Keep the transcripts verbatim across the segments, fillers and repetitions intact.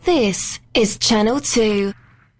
This is Channel two.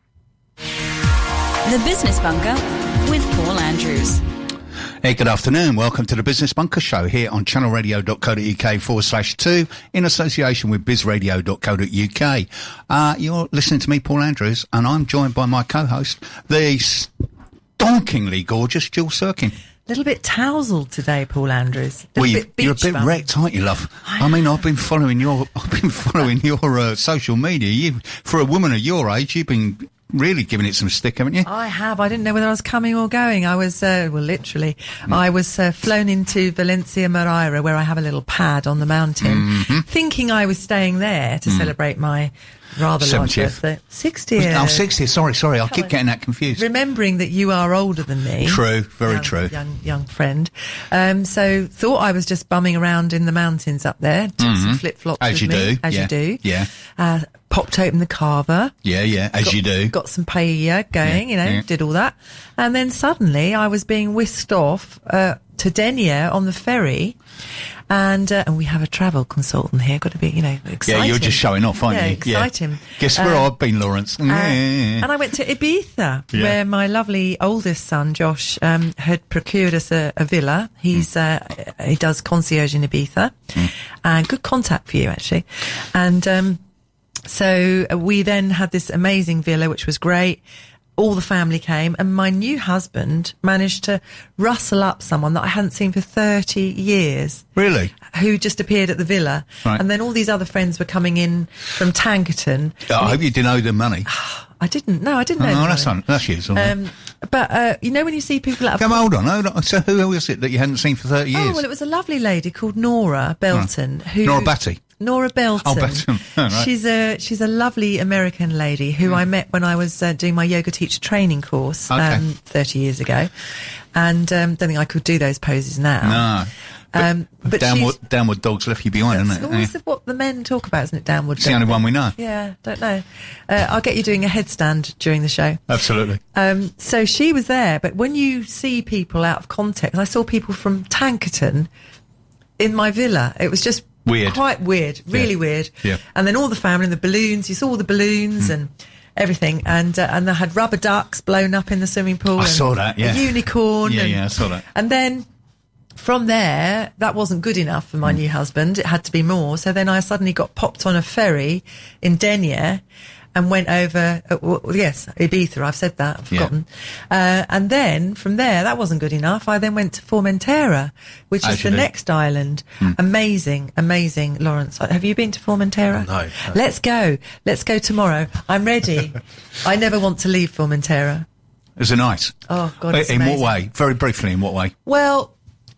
The Business Bunker with Paul Andrews. Hey, good afternoon. Welcome to the Business Bunker Show here on channelradio.co.uk forward slash two in association with bizradio.co.uk. Uh, you're listening to me, Paul Andrews, and I'm joined by my co-host, the stonkingly gorgeous Jill Sirkin. A little bit tousled today, Paul Andrews. Well, you, you're a bit bum. wrecked, aren't you, love? I, I mean, I've been following your, I've been following your uh, social media. You, for a woman of your age, you've been really giving it some stick, haven't you? I have. I didn't know whether I was coming or going. I was, uh, well, literally, mm. I was uh, flown into Valencia Moreira, where I have a little pad on the mountain, mm-hmm. thinking I was staying there to mm. celebrate my rather large birthday. sixtieth. Oh, sixtieth. Sorry, sorry. I keep getting that confused. Remembering that you are older than me. True. Very young, true. Young, young friend. Um, so thought I was just bumming around in the mountains up there. Took mm-hmm. some flip-flops As with you me, do. As yeah. you do. Yeah. Uh, popped open the carver. Yeah, yeah. As got, you do. Got some paella going, yeah, you know, yeah. did all that. And then suddenly I was being whisked off, uh, to Denia on the ferry. And, uh, and we have a travel consultant here. Got to be, you know, exciting. Yeah, you're just showing off, aren't yeah, you? Excite yeah, him. Guess where uh, I've been, Lawrence? Uh, and I went to Ibiza, yeah. where my lovely oldest son, Josh, um, had procured us a, a villa. He's, mm. uh, he does concierge in Ibiza. Mm. And good contact for you, actually. And, um, so we then had this amazing villa, which was great. All the family came, and my new husband managed to rustle up someone that I hadn't seen for thirty years. Really? Who just appeared at the villa. Right. And then all these other friends were coming in from Tankerton. Oh, I hope you didn't owe them money. I didn't. No, I didn't know. Oh, no, that's on. That's useful. Um, but uh, you know when you see people at a Come, hold on, hold on. So who was it that you hadn't seen for thirty years? Oh, well, it was a lovely lady called Nora Belton. Oh. Who Nora Batty. Nora Belton. Oh, Belton. Oh, right. She's a she's a lovely American lady who mm. I met when I was uh, doing my yoga teacher training course okay. um, thirty years ago, and um, don't think I could do those poses now. No. But, um, but downward, downward dog's left you behind, isn't it? Always yeah. what the men talk about, isn't it? Downward. It's the only one we know. Yeah, don't know. Uh, I'll get you doing a headstand during the show. Absolutely. Um, so she was there, but when you see people out of context, I saw people from Tankerton in my villa. It was just weird, quite weird, really yeah. weird. Yeah. And then all the family and the balloons. You saw all the balloons mm. and everything, and uh, and they had rubber ducks blown up in the swimming pool. I and saw that. Yeah. A unicorn. Yeah, and, yeah, I saw that. And then. From there, that wasn't good enough for my mm. new husband. It had to be more. So then I suddenly got popped on a ferry in Denia and went over, uh, well, yes, Ibiza, I've said that, I've forgotten. Yeah. Uh, and then from there, that wasn't good enough. I then went to Formentera, which As is the do. next island. Mm. Amazing, amazing, Lawrence. Have you been to Formentera? No. no. Let's go. Let's go tomorrow. I'm ready. I never want to leave Formentera. Is it nice? Oh, God, it's In amazing. what way? Very briefly, in what way? Well...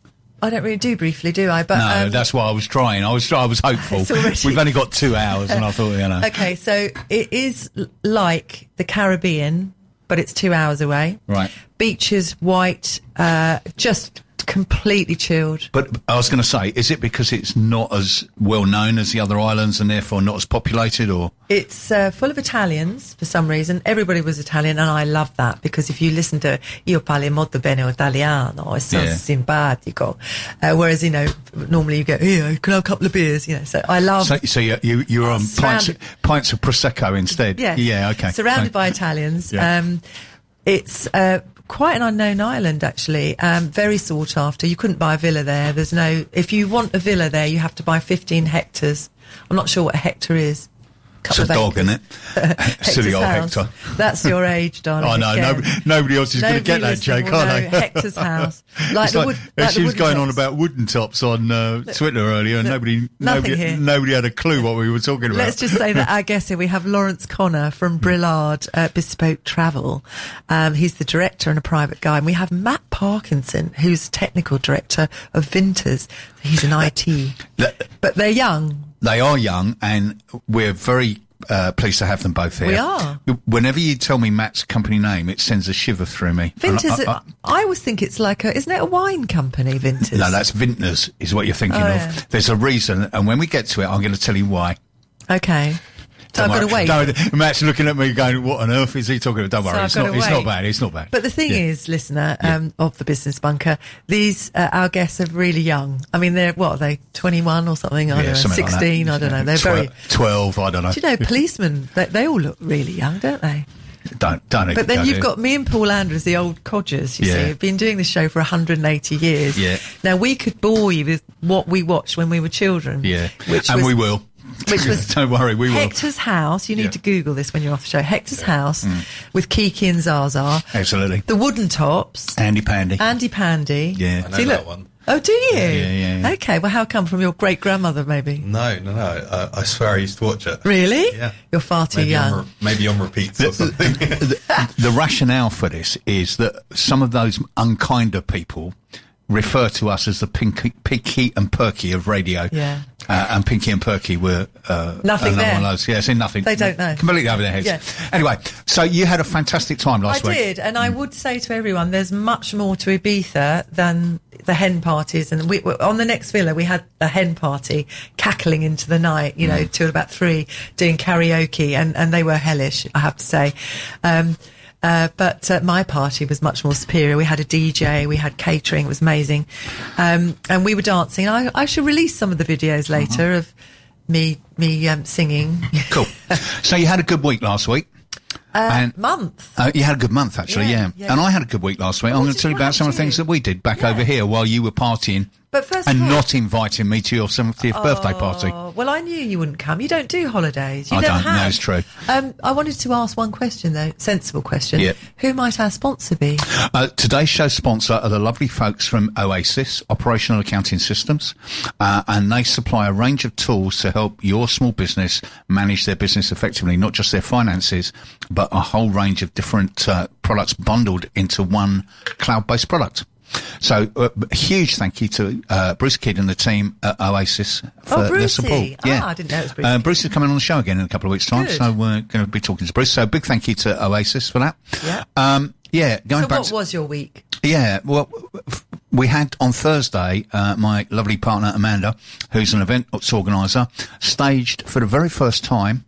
I don't really do briefly, do I? But no, um, that's why I was trying. I was I was hopeful. We've only got two hours, and I thought, you know. Okay, so it is like the Caribbean, but it's two hours away. Right. Beaches, white, uh, just completely chilled. But I was going to say, is it because it's not as well known as the other islands and therefore not as populated, or? It's uh, full of Italians for some reason. Everybody was Italian, and I love that because if you listen to Io parlo molto bene italiano, it's so yeah. simpatico. Uh, whereas, you know, normally you go, here, can I have a couple of beers? You know, so I love. So, so you, you, you're on pints, pints of Prosecco instead? Yeah. Yeah, okay. Surrounded okay. by Italians. Yeah. Um, it's, uh, quite an unknown island, actually. Um, very sought after. You couldn't buy a villa there. There's no. If you want a villa there, you have to buy fifteen hectares. I'm not sure what a hectare is. It's a dog, isn't it? Silly old house. Hector. That's your age, darling. I know. Nobody, nobody else is going to get that joke, are they? Hector's house. Like the like, wood, like she the was going tops. on about wooden tops on uh, Twitter earlier, and Look, nobody, nobody, here. nobody had a clue what we were talking about. Let's just say that our guest here, we have Lawrence Connor from Brillard uh, Bespoke Travel. Um, he's the director and a private guy. And we have Matt Parkinson, who's technical director of Vinters. He's in I T. But they're young. They are young, and we're very uh, pleased to have them both here. We are. Whenever you tell me Matt's company name, it sends a shiver through me. Vinters, I, I, I, I always think it's like a, isn't it a wine company, Vinters? No, that's Vintners is what you're thinking oh, of. yeah. There's a reason, and when we get to it, I'm going to tell you why. Okay. So don't I've worry. got to Don't, Matt's looking at me going, what on earth is he talking about? Don't So worry, I've it's got not, to it's wait. not bad, it's not bad. But the thing Yeah. is, listener um, of the Business Bunker, these uh, our guests are really young. I mean, they're what are they twenty-one or something? I Yeah, don't know, something like that. sixteen. I don't know. They're Twe- very. twelve, I don't know. Do you know, policemen? They, they all look really young, don't they? Don't, don't even But then go you've there. got me and Paul Andrews, the old codgers, you Yeah. see, have been doing this show for one hundred eighty years. Yeah. Now, we could bore you with what we watched when we were children. Yeah, Which and was we will. which was Don't worry, we will. Hector's House. You need Yeah. to Google this when you're off the show. Hector's House with Kiki and Zaza. Absolutely. The Wooden Tops. Andy Pandy. Andy Pandy. Yeah. I know See, that look- one. Oh, do you? Yeah, yeah, yeah. Okay, well, how come? From your great grandmother, maybe? No, no, no. Uh, I swear I used to watch it. Really? Yeah. You're far too Maybe young. on, re- maybe on repeats or something. the, the rationale for this is that some of those unkinder people refer to us as the Pinky, Pinky and Perky of radio. Yeah. Uh, and Pinky and Perky were uh, Nothing another there. one of those. Yeah, it's in nothing. They don't know. Completely over their heads. Yeah. Anyway, so you had a fantastic time I last week. did, and I would say to everyone, there's much more to Ibiza than the hen parties. And we, we- on the next villa, we had the hen party cackling into the night, you know, till about three, doing karaoke, and, and they were hellish, I have to say. Um, uh, but uh, my party was much more superior. We had a D J, we had catering, it was amazing. Um, and we were dancing. I, I should release some of the videos later of me me um, singing. Cool. So you had a good week last week. Uh, And- month. Uh, you had a good month, actually, Yeah, yeah. yeah. And I had a good week last week. I'm What going to did- tell you what about some of the happened things to that we did back Yeah. over here while you were partying. But first and of all, not inviting me to your seventieth birthday party. Oh, well, I knew you wouldn't come. You don't do holidays. You I never don't, no, have. it's true. Um, I wanted to ask one question, though. Sensible question. Yeah. Who might our sponsor be? Uh, today's show sponsor are the lovely folks from Oasis, Operational Accounting Systems, uh, and they supply a range of tools to help your small business manage their business effectively, not just their finances, but a whole range of different uh, products bundled into one cloud-based product. So, uh, a huge thank you to uh, Bruce Kidd and the team at Oasis for Oh, their Brucey. support. Ah, I didn't know it was Brucey. Uh, Bruce is coming on the show again in a couple of weeks' time, Good. so we're going to be talking to Bruce. So, big thank you to Oasis for that. Yeah. Um, yeah, going So back what to, was your week? yeah, well, f- we had on Thursday, uh, my lovely partner Amanda, who's an events organiser, staged for the very first time,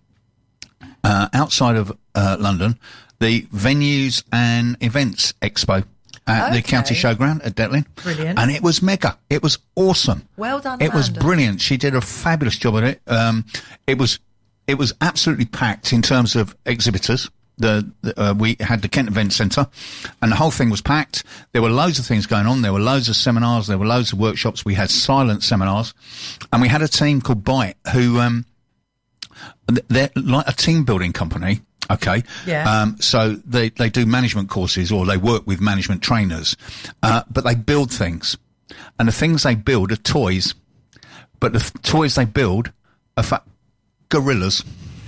uh, outside of, uh, London, the Venues and Events Expo at the Okay. County Showground at Detlin. Brilliant. And it was mega. It was awesome. Well done, It was Amanda. brilliant. She did a fabulous job at it. Um, it was, it was absolutely packed in terms of exhibitors. The, the uh, we had the Kent Event Centre, and the whole thing was packed. There were loads of things going on. There were loads of seminars. There were loads of workshops. We had silent seminars, and we had a team called Byte who um, th- they're like a team building company. Okay. Yeah. Um, so they, they do management courses or they work with management trainers, uh, but they build things, and the things they build are toys, but the f- toys they build are fa- gorillas.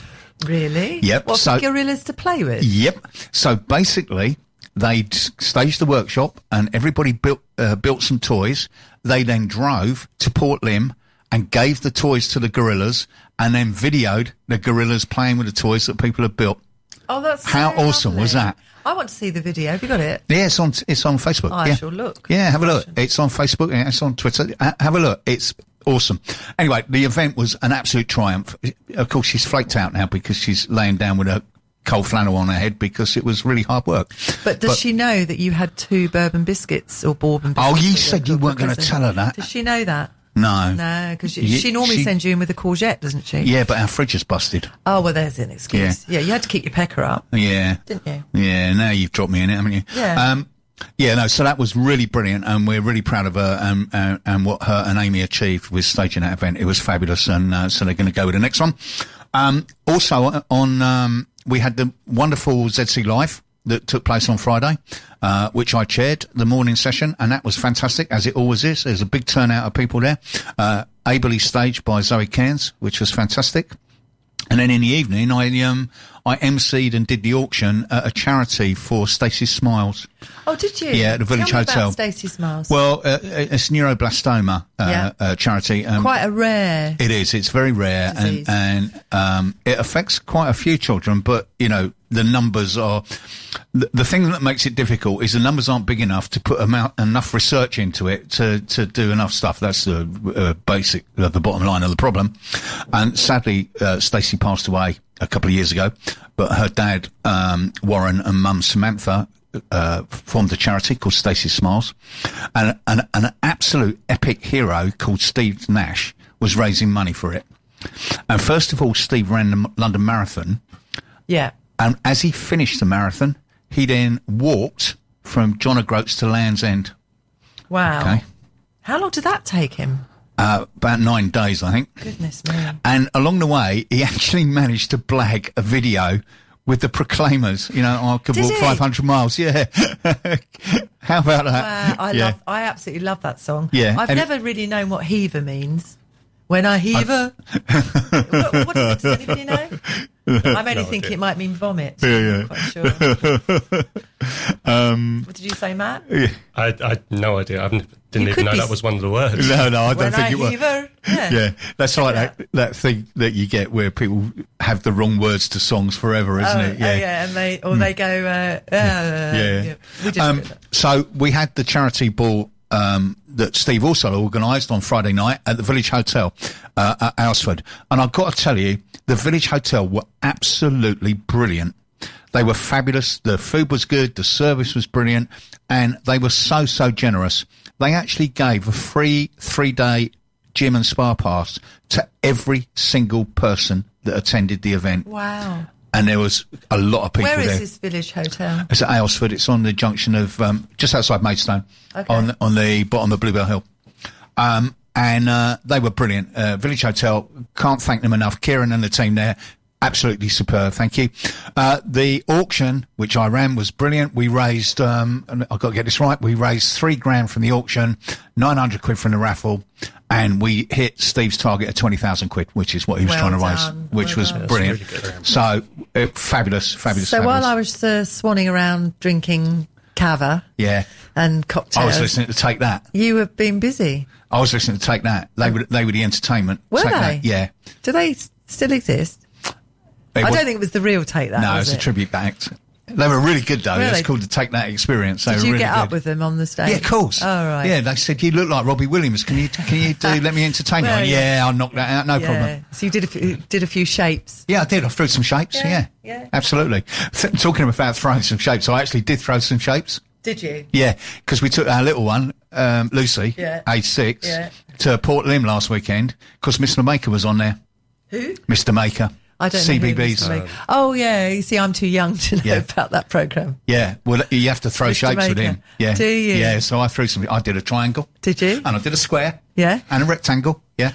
Really? Yep, What, so- for gorillas to play with? Yep. So basically, they staged the workshop and everybody built, uh, built some toys. They then drove to Port Lim and gave the toys to the gorillas and then videoed the gorillas playing with the toys that people had built. Oh, that's How so awesome was lovely. that? I want to see the video. Have you got it? Yeah, it's on, it's on Facebook. I yeah. shall look. Yeah, have a look. I It's on Facebook. Yeah, it's on Twitter. Ha- Have a look. It's awesome. Anyway, the event was an absolute triumph. Of course, she's flaked out now because she's laying down with a cold flannel on her head because it was really hard work. But does But- she know that you had two bourbon biscuits or bourbon biscuits? Oh, you that said got you for weren't gonna Christmas? tell her that. Does she know that? No. No, because she, Ye- she normally she- sends you in with a courgette, doesn't she? Yeah, but our fridge is busted. Oh, well, there's an excuse. Yeah, you had to keep your pecker up, Yeah. didn't you? Yeah, now you've dropped me in it, haven't you? Yeah. Um, yeah, no, so that was really brilliant, and we're really proud of her and, uh, and what her and Amy achieved with staging that event. It was fabulous, and uh, so they're going to go with the next one. Um, also, on um, we had the wonderful Z C Live that took place on Friday, uh, which I chaired the morning session, and that was fantastic, as it always is. There's a big turnout of people there. Uh, ably staged by Zoe Cairns, which was fantastic. And then in the evening, I um I emceed and did the auction at a charity for Stacey Smiles. Oh, did you? Yeah, at the Village Tell me Hotel. about Stacey Smiles. Well, uh, it's neuroblastoma uh, Yeah. uh, charity. Um, Quite a rare. it is. It's very rare, Disease. and and um, it affects quite a few children. But you know, the numbers are the, the thing that makes it difficult is the numbers aren't big enough to put amount, enough research into it to to do enough stuff. That's the uh, basic, uh, the bottom line of the problem. And sadly, uh, Stacey passed away a couple of years ago, but her dad, um, Warren, and mum Samantha, uh, formed a charity called Stacey Smiles, and an, an absolute epic hero called Steve Nash was raising money for it. And first of all, Steve ran the London Marathon. Yeah. And as he finished the marathon, he then walked from John O'Groats to Land's End. Wow. Okay. How long did that take him? Uh, about nine days, I think. Goodness me. And along the way, he actually managed to blag a video with the Proclaimers. You know, I could Did walk he? five hundred miles. Yeah. How about that? Wow, I yeah. love. I absolutely love that song. Yeah. I've And- never really known what heaver means. When I heaver, what, what is it? Does anybody know? I'm only No thinking idea. it might mean vomit. Yeah, yeah. I'm not quite sure. um, What did you say, Matt? I, I had no idea. I didn't You even could know be that was one of the words. no, no, I don't When think I it was. heaver, yeah. Yeah, that's like it that, that thing that you get where people have the wrong words to songs forever, isn't Oh, it? oh, yeah, and they or they go, uh, uh, Yeah. We just Um, do that. so we had the charity ball um, that Steve also organised on Friday night at the Village Hotel uh, at Alresford. And I've got to tell you, the Village Hotel were absolutely brilliant. They were fabulous. The food was good. The service was brilliant. And they were so, so generous. They actually gave a free three-day gym and spa pass to every single person that attended the event. Wow. And there was a lot of people Where there. is this village hotel? It's at Aylesford. It's on the junction of um, just outside Maidstone, Okay. on on the bottom of Bluebell Hill. Um, and uh, they were brilliant. Uh, Village Hotel, can't thank them enough. Kieran and the team there, absolutely superb. Thank you. Uh, the auction, which I ran, was brilliant. We raised, um, and I've got to get this right, we raised three grand from the auction, nine hundred quid from the raffle, and we hit Steve's target of twenty thousand quid, which is what he was Well trying to done. raise, which Well was done. brilliant. That's really good. So, uh, fabulous, fabulous, So fabulous. while I was uh, swanning around drinking cava yeah. and cocktails, I was listening to Take That. you have been busy. I was listening to Take That. They were they were the entertainment. Were Take they? That, yeah. Do they s- still exist? It I was- don't think it was the real Take That. No, was it's a it? tribute act. They were really good though. Really? It's called the Take That Experience. They Did were you really get good. up with them on the stage? Yeah, of course. Oh, right. Yeah, they said you look like Robbie Williams. Can you can you do let me entertain you? I Well, went, yeah. yeah, I'll knock that out. No Yeah. problem. So you did a few, did a few shapes. Yeah, I did. I threw some shapes. Yeah, Yeah, yeah. absolutely. Th- talking about throwing some shapes, I actually did throw some shapes. Did you? Yeah, because we took our little one, um, Lucy, Yeah. age six, Yeah. to Port Lim last weekend because Mister Maker was on there. Who? Mister Maker. I don't C B know. who Bs. Mister Maker- Oh yeah, you see, I'm too young to know Yeah. about that program. Yeah, well, you have to throw Mister shapes with Maker. him. Yeah. Do you? Yeah, so I threw some. I did a triangle. Did you? And I did a square. Yeah. And a rectangle. Yeah.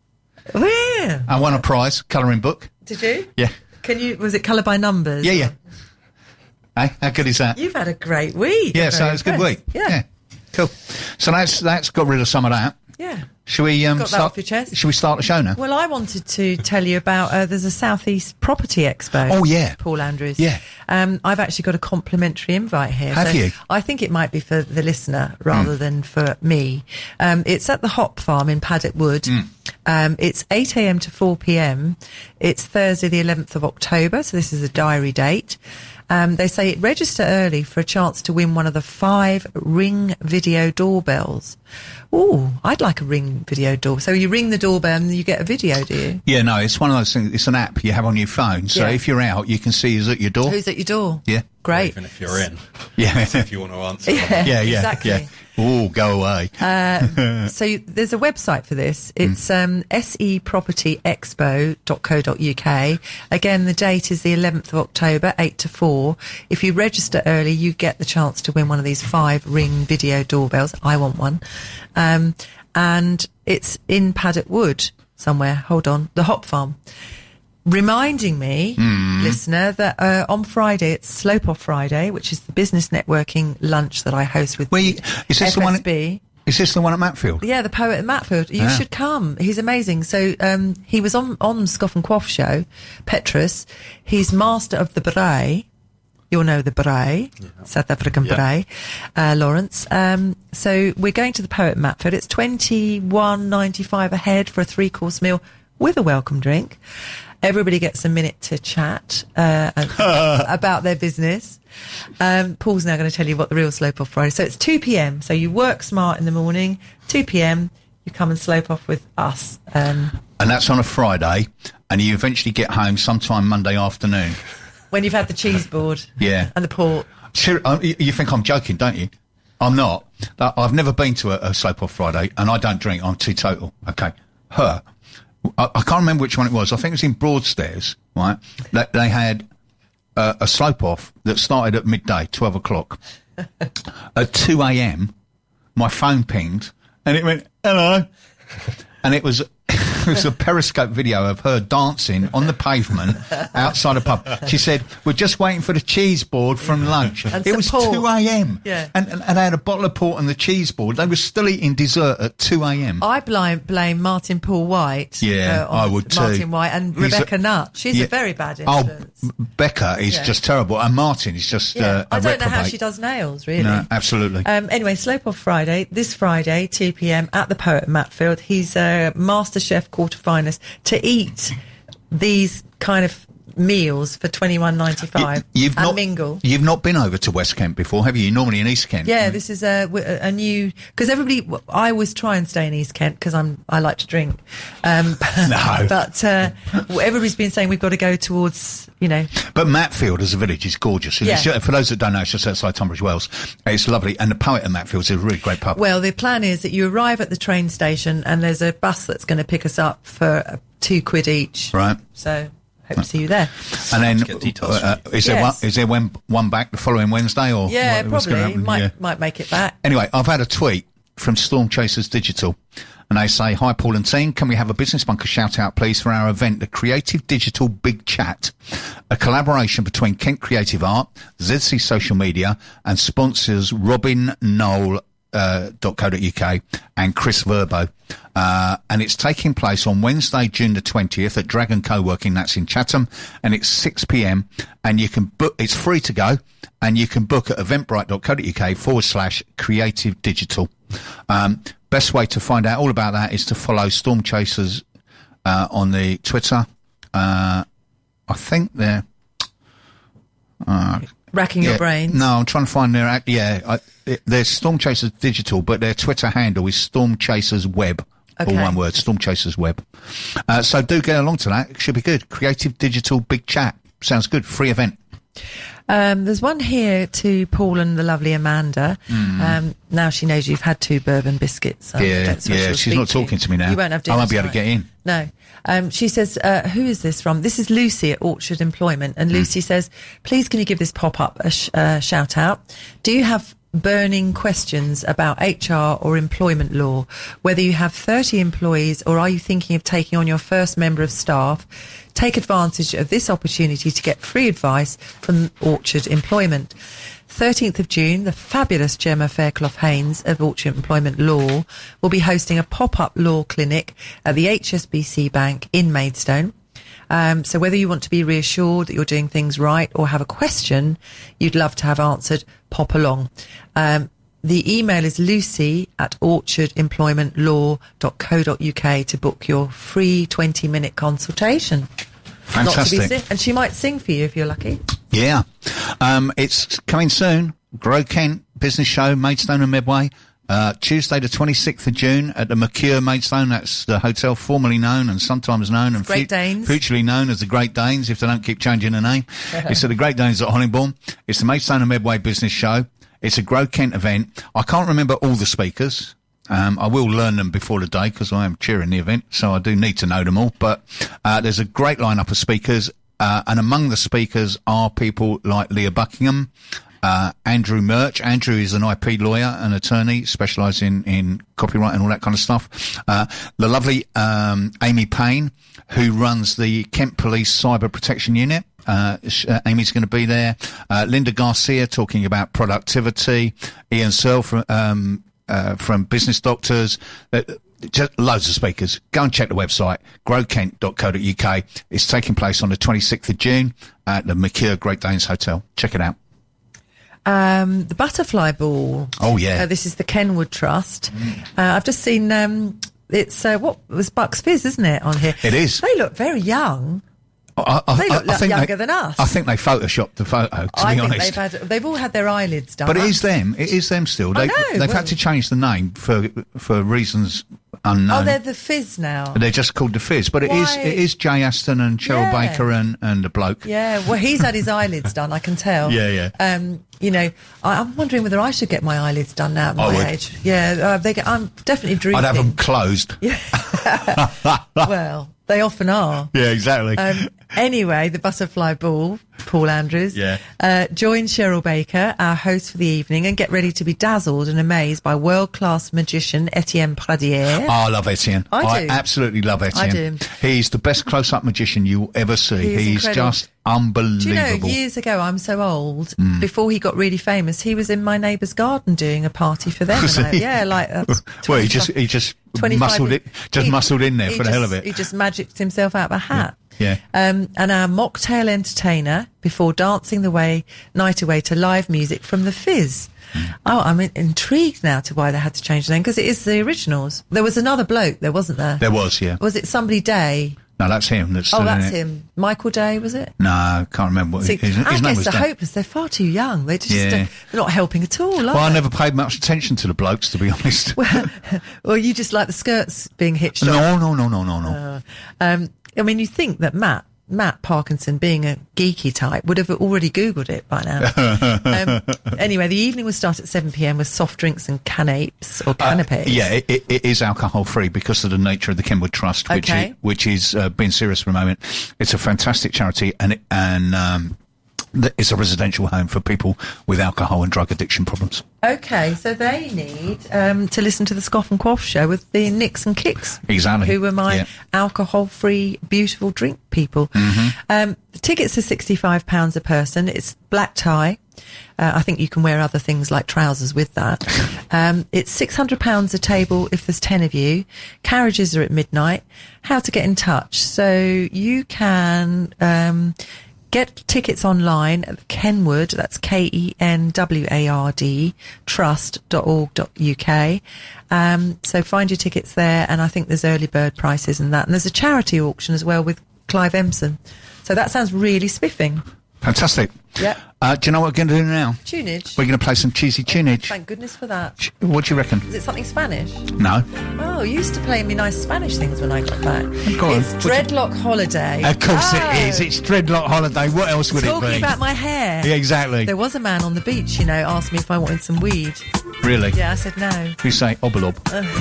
Where? I won a prize, colouring book. Did you? Yeah. Can you? Was it colour by numbers? Yeah, yeah. Hey, how good is that? You've had a great week. yeah, I'm so very it's a good week. impressed. Yeah. Cool. So that's that's got rid of some of that. Yeah. Shall we um Got that start? off your chest? Shall we start the show now? Well, I wanted to tell you about uh, there's a Southeast Property Expo. Oh, yeah. Paul Andrews. Yeah. Um, I've actually got a complimentary invite here. Have so you? I think it might be for the listener rather than for me. Um, it's at the Hop Farm in Paddock Wood. Um, it's eight a.m. to four p.m. It's Thursday, the eleventh of October. So this is a diary date. Um, they say register early for a chance to win one of the five Ring video doorbells. Ooh, I'd like a Ring video door. So you ring the doorbell and you get a video, do you? Yeah, no, it's one of those things. It's an app you have on your phone. So Yeah. if you're out, you can see who's at your door. Who's at your door? Yeah. Great. Even if you're in, Yeah. if you want to answer. Yeah, yeah, yeah, exactly. yeah. Oh, go away. So you, there's a website for this. It's um, s e property expo dot co dot u k. Again, the date is the eleventh of October, eight to four. If you register early, you get the chance to win one of these five Ring video doorbells. I want one. Um, and it's in Paddock Wood somewhere. Hold on. The Hop Farm. Reminding me, listener, that uh, on Friday, it's Slope Off Friday, which is the business networking lunch that I host with Well, you- is this the one- F S B. Is this the one at Matfield? Yeah, the poet at Matfield. You Ah. should come. He's amazing. So um, he was on on Scoff and Quaff show, Petrus. He's master of the beret. You'll know the beret, South African Yeah. beret, uh, Lawrence. Um, so we're going to the poet at Matfield. It's twenty-one ninety-five a head for a three course meal with a welcome drink. Everybody gets a minute to chat uh, about their business. Um, Paul's now going to tell you what the real Slope Off Friday. So it's two p.m. So you work smart in the morning. two p.m. you come and slope off with us. Um, and that's on a Friday, and you eventually get home sometime Monday afternoon. When you've had the cheese board. Yeah. And the pork. Ser- uh, you you think I'm joking, don't you? I'm not. Uh, I've never been to a, a Slope Off Friday, and I don't drink. I'm teetotal. Okay. Her. I, I can't remember which one it was. I think it was in Broadstairs, right? That they had uh, a Slope Off that started at midday, twelve o'clock. At two a.m., my phone pinged, and it went, hello. And it was... It was a Periscope video of her dancing on the pavement outside a pub. She said, we're just waiting for the cheese board from lunch. And it was support. two a.m. Yeah. And, and, and they had a bottle of port on the cheese board. They were still eating dessert at two a.m. I blame, blame Martin Paul White. Yeah, uh, on I would too. Martin White and He's Rebecca a- Nutt. She's Yeah. a very bad Oh, influence. Becca is Yeah. just terrible. And Martin is just yeah. uh, a I don't know how reprobate. she does nails, really. No, absolutely. Um, anyway, Slope Off Friday, this Friday, two p.m. at the Poet Matfield. He's a Master Chef quarterfinalist to eat these kind of meals for twenty-one ninety-five You- you've and not, mingle. You've not been over to West Kent before, have you? You're normally in East Kent. Yeah, this is a, a new, because everybody, I always try and stay in East Kent because I'm, I like to drink. Um, No. But, uh, everybody's been saying we've got to go towards, you know, But Matfield as a village is gorgeous. And it's Yeah. ju- for those that don't know, it's just outside Tunbridge Wells. It's lovely. And the Poet at Matfield is a really great pub. well, the plan is that you arrive at the train station and there's a bus that's going to pick us up for uh, two quid each. Right. So, hope to see you there. And then, get details uh, from is there Yes. one? Is there one, one back the following Wednesday, or Yeah, what- what's gonna probably. happen? Might, Yeah. might make it back. Anyway, I've had a tweet from Storm Chasers Digital, and they say, "Hi, Paul and team. Can we have a Business Bunker shout out, please, for our event, the Creative Digital Big Chat, a collaboration between Kent Creative Art, Z C Social Media, and sponsors Robin Knoll." Uh, .co.uk and Chris Verbo, uh, and it's taking place on Wednesday, June the twentieth at Dragon Co-working. That's in Chatham, and it's six p.m. and you can book. It's free to go, and you can book at eventbrite.co.uk forward slash creative digital. Um, best way to find out all about that is to follow Storm Chasers uh, on the Twitter. Uh, I think they're. Uh, Racking your yeah, brains. No, I'm trying to find their. act- Yeah, I, it, they're Storm Chasers Digital, but their Twitter handle is Storm Chasers Web. Okay. All one word, Storm Chasers Web. Uh, so do get along to that. It should be good. Creative Digital Big Chat. Sounds good. Free event. Um, there's one here to Paul and the lovely Amanda. Um, now she knows you've had two bourbon biscuits. So I Yeah, don't suppose yeah, she'll she's speak not to you. talking to me now. You won't have I dinner won't be able to tonight. get in. No. Um, she says, uh, who is this from? This is Lucy at Orchard Employment. And Lucy says, please can you give this pop-up a sh- uh, shout out? Do you have burning questions about H R or employment law? Whether you have thirty employees or are you thinking of taking on your first member of staff? Take advantage of this opportunity to get free advice from Orchard Employment. thirteenth of June, the fabulous Gemma Fairclough Haynes of Orchard Employment Law will be hosting a pop-up law clinic at the H S B C Bank in Maidstone. Um, so whether you want to be reassured that you're doing things right or have a question you'd love to have answered, pop along. Um, the email is lucy at orchard employment law dot co dot uk to book your free twenty minute consultation. Not to be Fantastic. sing- and she might sing for you if you're lucky. Yeah. Um, it's coming soon. Grow Kent Business Show, Maidstone and Medway. Uh, Tuesday the twenty-sixth of June at the Mercure Maidstone. That's the hotel formerly known and sometimes known and Great Danes. futurely known as the Great Danes if they don't keep changing the name. It's at the Great Danes at Hollingbourne. It's the Maidstone and Medway Business Show. It's a Grow Kent event. I can't remember all the speakers. Um, I will learn them before the day because I am chairing the event, so I do need to know them all. But uh, there's a great lineup of speakers, uh, and among the speakers are people like Leah Buckingham, uh, Andrew Murch. Andrew is an I P lawyer and attorney specialising in copyright and all that kind of stuff. Uh, the lovely um, Amy Payne, who runs the Kent Police Cyber Protection Unit. Uh, sh- uh, Amy's going to be there. Uh, Linda Garcia talking about productivity. Ian Searle from, um, uh, from Business Doctors. Uh, just loads of speakers. Go and check the website, grow kent dot co dot uk. It's taking place on the twenty-sixth of June at the Mercure Great Danes Hotel. Check it out. Um, the Butterfly Ball. Oh, yeah. Uh, this is the Kenwood Trust. Uh, I've just seen, um, it's, uh, what was Bucks Fizz, isn't it, on here? It is. They look very young. I, I, They look I, I like think younger they, than us. I think they photoshopped the photo, to I be think honest. they've had, they've all had their eyelids done. But it is them. It is them still. I They, know, they've well- had to change the name for for reasons unknown. Oh, they're the Fizz now. They're just called the Fizz, but it is Why? it is Jay Aston and Cheryl Yeah. Baker and and the bloke. Yeah, well, he's had his eyelids done, I can tell. Yeah, yeah. Um, you know, I, I'm wondering whether I should get my eyelids done now at I my would. age. Yeah, uh, they get, I'm definitely drooping. I'd have them closed. Yeah. Well, they often are. Yeah, exactly. Um, anyway, the Butterfly Ball, Paul Andrews. Yeah. Uh, join Cheryl Baker, our host for the evening, and get ready to be dazzled and amazed by world-class magician Etienne Pradier. Oh, I love Etienne. I do. absolutely love Etienne. do. He's the best close-up magician you'll ever see. He is He's incredible. just unbelievable. Do you know, years ago, I'm so old, Mm. before he got really famous, he was in my neighbour's garden doing a party for them. Was and I- he? yeah, like that's well, he twenty-five just he just twenty-five muscled it, just he- muscled in there he for the hell just- of it. He just magicked himself out of a hat. Yeah. Um, and our mocktail entertainer before dancing the way night away to live music from the Fizz. Mm. Oh, I'm in- intrigued now to why they had to change the name, because it is the originals. There was another bloke, there wasn't there? There was, yeah. Was it somebody Day? No, that's him. That's Oh, still in that's it. him. Michael Day, was it? No, I can't remember what See, his, his I name guess was. they're Dan. hopeless. They're far too young. They just Yeah. don't, they're not helping at all. Are Well, I they? never paid much attention to the blokes, to be honest. Well, well, you just like the skirts being hitched on. no, no, no, no, no, no. Um, I mean, you think that Matt, Matt Parkinson, being a geeky type, would have already Googled it by now. um, anyway, the evening will start at seven p.m. with soft drinks and canapes or canapes. Uh, yeah, it, it, it is alcohol free because of the nature of the Kenwood Trust, which Okay. is, which is uh, being serious for a moment. It's a fantastic charity, and it, and um, th- it's a residential home for people with alcohol and drug addiction problems. Okay, so they need um, to listen to the Scoff and Quaff show with the Nicks and Kicks. Exactly. Who were my Yeah. alcohol-free, beautiful drink people. Mm-hmm. Um, the tickets are sixty-five pounds a person. It's black tie. Uh, I think you can wear other things like trousers with that. Um, it's six hundred pounds a table if there's ten of you. Carriages are at midnight. How to get in touch? So you can... Um, Get tickets online at Kenwood, that's K E N W A R D, trust dot org dot U K. Um, so find your tickets there, and I think there's early bird prices and that. And there's a charity auction as well with Clive Empson. So that sounds really spiffing. Fantastic. Yeah. Uh, do you know what we're going to do now? Tunage. We're going to play some cheesy tunage. Thank goodness for that. Ch- What do you reckon? Is it something Spanish? No. Oh, you used to play me nice Spanish things when I got back. Go on. It's What's it- Dreadlock Holiday. Of course Oh. it is. It's Dreadlock Holiday. What else would Talking it be? about my hair. Yeah, exactly. There was a man on the beach, you know, asked me if I wanted some weed. Really? Yeah, I said no. You say obalob.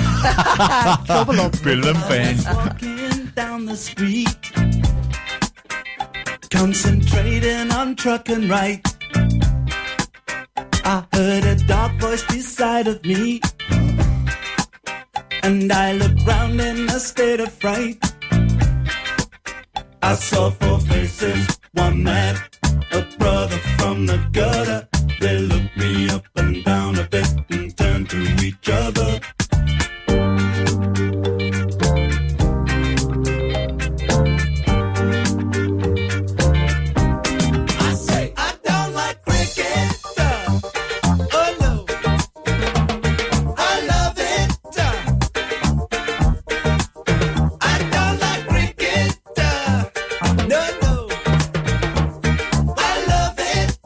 Bill and Ben. Walking down the street, concentrating on trucking right. I heard a dark voice beside of me, and I looked round in a state of fright. I saw four faces, one man, a brother from the gutter. They looked me up and down a bit and turned to each other. I say I don't like cricket. Oh no, I love it. I don't like cricket. No, no, I love it.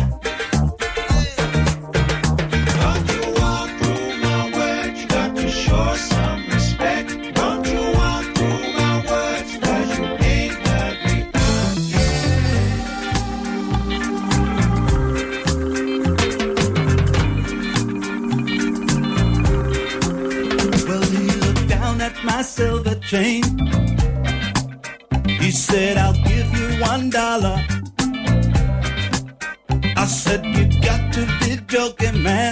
Don't you walk through my words? You got to show some respect. Don't you walk through my words? 'Cause you ain't heard me. Well, he looked down at my silver chain. He said, I'll give you one dollar. I said, you got to be joking, man.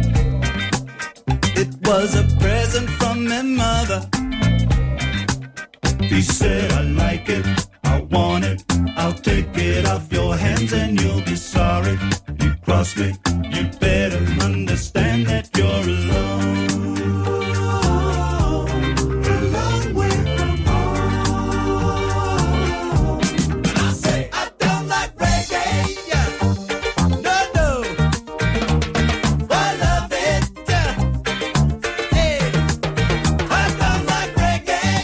It was a present from my mother. He said, I like it, I want it. I'll take it off your hands and you'll be sorry. You cross me, you better understand that you're alone. A long way from home. I say I don't like reggae. No, no. I love it. Hey, I don't like reggae.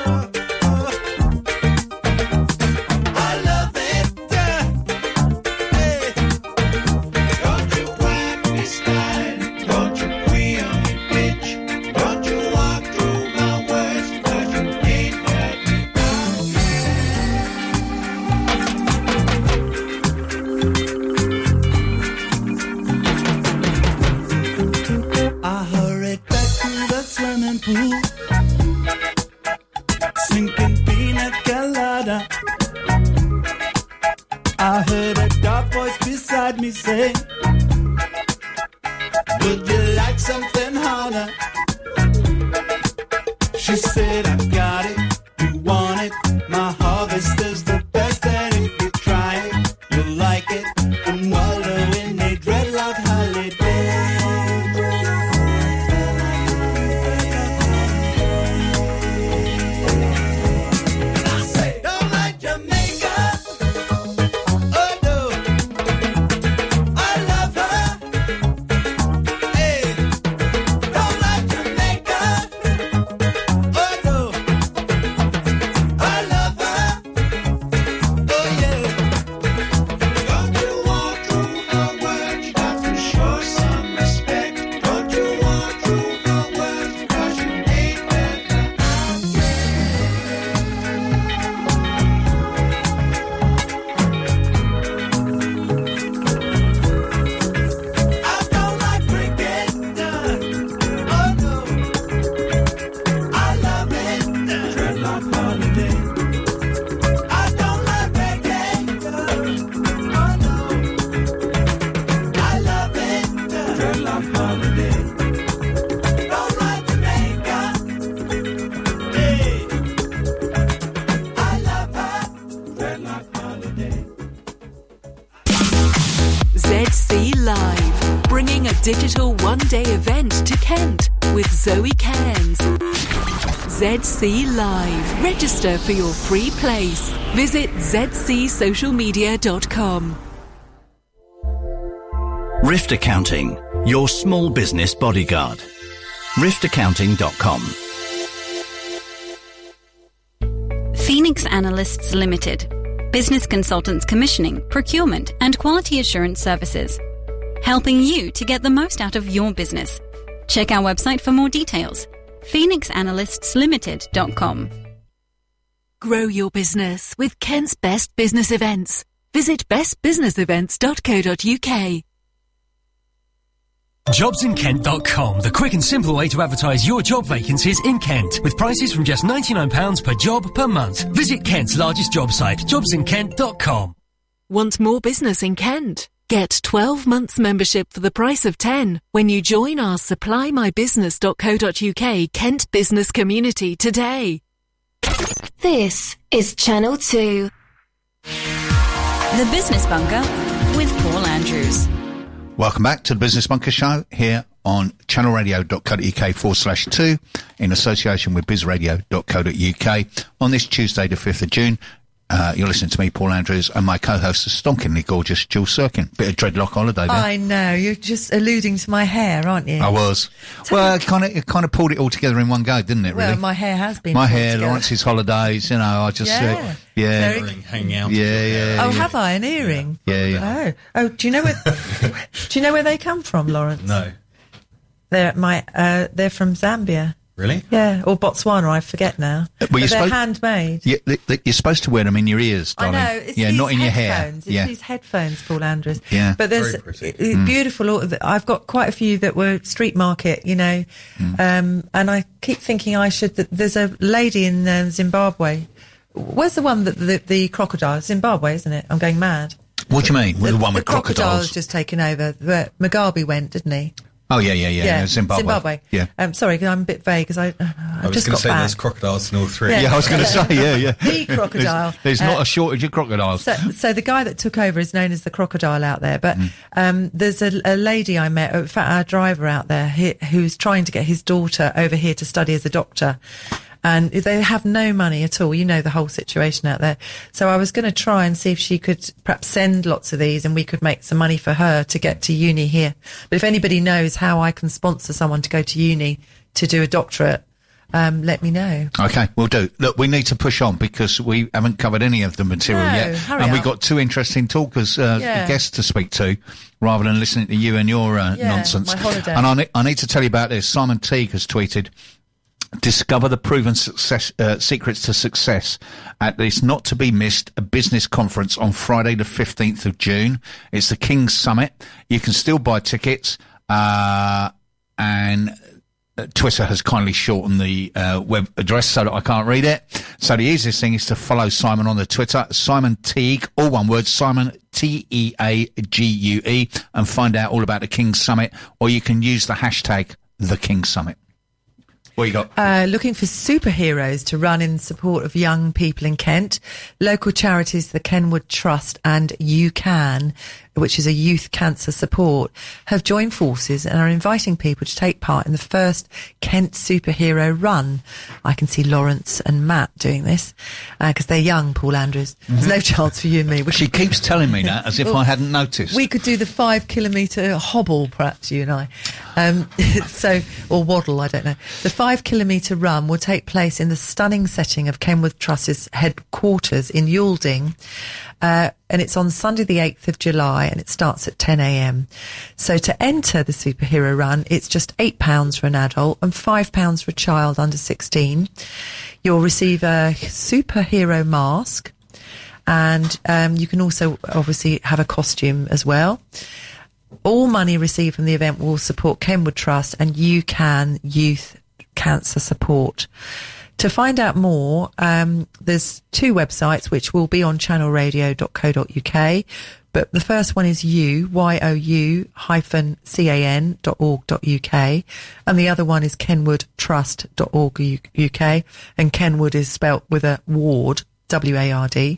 I love it. Hey, don't you whack me, I heard a dark voice beside me say, would you like something harder? She said, I got it, you want it, my harvest is the best, and if you try it, you'll like it, and wallow in a dreadlock holiday. I say, don't like Jamaica, oh no, I love her, hey, don't like Jamaica, oh no, I love her, oh yeah. Don't you want true no words, you got to show some respect. Don't you want true no words, cause you ain't better. I don't like cricket, oh no, I love it, dreadlock holiday. I don't like reggae, oh no, I love it, dreadlock holiday. Don't like Jamaica, hey, I love her, dreadlock holiday. Z C Live, bringing a digital one-day event to Kent with Zoe Cairns. Z C Live. Register for your free place. Visit z c social media dot com. Rift Accounting, your small business bodyguard. rift accounting dot com. Phoenix Analysts Limited. Business consultants commissioning, procurement and quality assurance services. Helping you to get the most out of your business. Check our website for more details. phoenix analysts limited dot com. Grow your business with Kent's Best Business Events. Visit best business events dot co dot u k. jobs in kent dot com, the quick and simple way to advertise your job vacancies in Kent, with prices from just ninety-nine pounds per job per month. Visit Kent's largest job site, jobs in kent dot com. Want more business in Kent? Get twelve months membership for the price of ten when you join our supply my business dot co dot u k Kent business community today. This is Channel two. The Business Bunker with Paul Andrews. Welcome back to the Business Bunker Show here on channel radio dot co dot u k forward slash two in association with biz radio dot co dot u k on this Tuesday the fifth of June. Uh, you're listening to me, Paul Andrews, and my co-host, the stonkingly gorgeous Jules Sirkin. Bit of dreadlock holiday there. I know, you're just alluding to my hair, aren't you? I was. So well, it kind of it kind of pulled it all together in one go, didn't it, really? Well, my hair has been My pulled hair, together. Lawrence's holidays, you know, I just... Yeah. Uh, yeah. Very- Earring hanging out. Yeah, of your yeah, hair. Oh, yeah. have I? An earring? Yeah, yeah. Oh, oh, do you know where? do you know where they come from, Lawrence? No. They're my. Uh, they're from Zambia. Really? Yeah, or Botswana. I forget now. Well, but you're they're supposed- handmade. Yeah, th- th- you're supposed to wear them in your ears, I darling. know. It's yeah, these not in your hair. headphones. It's yeah. these headphones, Paul Andrews. Yeah. But there's Very pretty. uh, Mm. beautiful. all- I've got quite a few that were street market, you know, Mm. um, and I keep thinking I should. That there's a lady in um, Zimbabwe. Where's the one that the, the crocodile? Zimbabwe, isn't it? I'm going mad. What do you mean? The, one with crocodile's crocodiles? just taken over. Where Mugabe went, didn't he? Oh, yeah, yeah, yeah. yeah. Zimbabwe. Zimbabwe. Yeah. Um, sorry, 'cause I'm a bit vague because I, uh, I I've was just going got to say back. there's crocodiles in all three. Yeah. Yeah, I was going to say, yeah, yeah. The crocodile. There's, there's Uh, not a shortage of crocodiles. So, so the guy that took over is known as the crocodile out there. But um, there's a, a lady I met, in fact, our driver out there, he, who's trying to get his daughter over here to study as a doctor. And they have no money at all. You know the whole situation out there. So I was going to try and see if she could perhaps send lots of these and we could make some money for her to get to uni here. But if anybody knows how I can sponsor someone to go to uni to do a doctorate, um, let me know. Okay, we'll do. Look, we need to push on because we haven't covered any of the material No, yet. hurry and we've up. got two interesting talkers, uh, Yeah. guests to speak to, rather than listening to you and your uh, Yeah, nonsense. my holiday. And I, ne- I need to tell you about this. Simon Teague has tweeted, discover the proven success, uh, secrets to success at this not to be missed a business conference on Friday the fifteenth of June. It's the King's Summit. You can still buy tickets, uh, and Twitter has kindly shortened the uh, web address so that I can't read it. So the easiest thing is to follow Simon on the Twitter, Simon Teague, all one word, Simon T E A G U E, and find out all about the King's Summit, or you can use the hashtag the King's Summit. What you got? Uh, looking for superheroes to run in support of young people in Kent. Local charities, the Kenwood Trust and You Can, which is a youth cancer support, have joined forces and are inviting people to take part in the first Kent superhero run. I can see Lawrence and Matt doing this because uh, they're young, Paul Andrews. Mm-hmm. There's no chance for you and me. We she keeps telling me that as if well, I hadn't noticed. We could do the five kilometre hobble, perhaps, you and I. Um, so, or waddle, I don't know. The five kilometre run will take place in the stunning setting of Kenwood Trust's headquarters in Yalding. Uh, and it's on Sunday the eighth of July and it starts at ten a.m. So to enter the superhero run, it's just eight pounds for an adult and five pounds for a child under sixteen. You'll receive a superhero mask and um, you can also obviously have a costume as well. All money received from the event will support Kenwood Trust and You Can Youth Cancer Support. To find out more, um, there's two websites which will be on channel radio dot co dot uk. But the first one is you, Y O U hyphen C A N dot org dot uk. And the other one is kenwood trust dot org dot uk. And Kenwood is spelt with a ward, W A R D.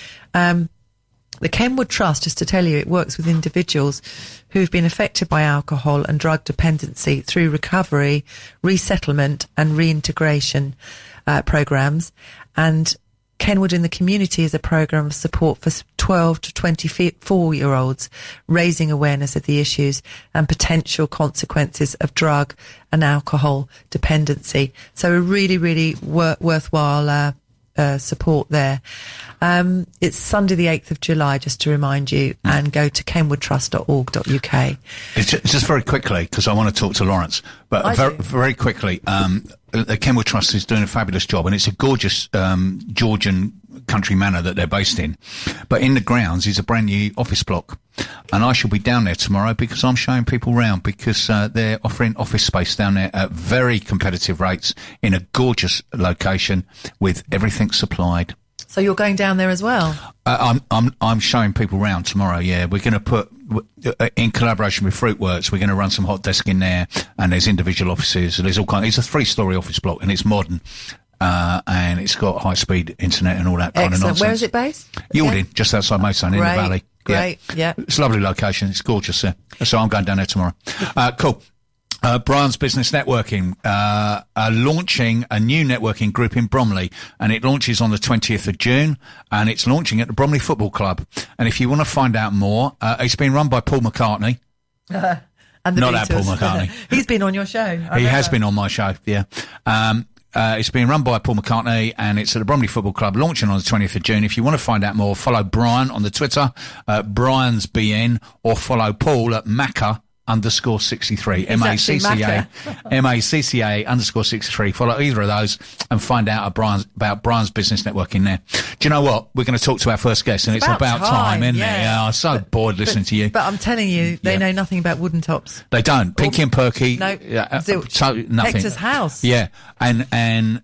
Um, The Kenwood Trust, just to tell you, it works with individuals who've been affected by alcohol and drug dependency through recovery, resettlement and reintegration uh, programs. And Kenwood in the Community is a program of support for twelve to twenty-four year olds, raising awareness of the issues and potential consequences of drug and alcohol dependency. So a really, really wor- worthwhile uh, Uh, support there. Um, it's Sunday the eighth of July, just to remind you, and go to kenwood trust dot org dot uk. It's just, just very quickly, because I want to talk to Lawrence, but I very, do. very quickly, um, the Kenwood Trust is doing a fabulous job, and it's a gorgeous um, Georgian country manor that they're based in. But in the grounds is a brand new office block, and I shall be down there tomorrow because I'm showing people round because uh, they're offering office space down there at very competitive rates in a gorgeous location with everything supplied. So you're going down there as well? Uh, I'm I'm I'm showing people round tomorrow. Yeah, we're going to put uh, in collaboration with Fruitworks. We're going to run some hot desk in there, and there's individual offices. There's all kind. It's a three-story office block, and it's modern, uh, and it's got high-speed internet and all that kind Excellent. of nonsense. Where is it based? Yalding, Okay. just outside Maidstone in the Great, valley. Great, yeah. It's a lovely location. It's gorgeous there. So I'm going down there tomorrow. Uh, cool. Uh, Brian's Business Networking uh, are launching a new networking group in Bromley, and it launches on the twentieth of June, and it's launching at the Bromley Football Club. And if you want to find out more, uh, it's been run by Paul McCartney. Uh, and the Not that Paul Beatles. McCartney. He's been on your show. I He remember. has been on my show, yeah. Um, Uh, it's being run by Paul McCartney, and it's at the Bromley Football Club, launching on the twentieth of June. If you want to find out more, follow Brian on the Twitter, uh, Brian's B N, or follow Paul at Macca underscore sixty-three, M A C C A, M A C C A underscore sixty-three. Follow either of those and find out about Brian's, about Brian's Business Networking there. Do you know what? We're going to talk to our first guest, and it's, It's about, about time, time, isn't yeah. it? Yeah, I'm so bored listening to you. But I'm telling you, they Yeah. know nothing about wooden tops. They don't. Pinky and Perky. No, uh, zilch. so, nothing. Hector's House. Yeah. And, and,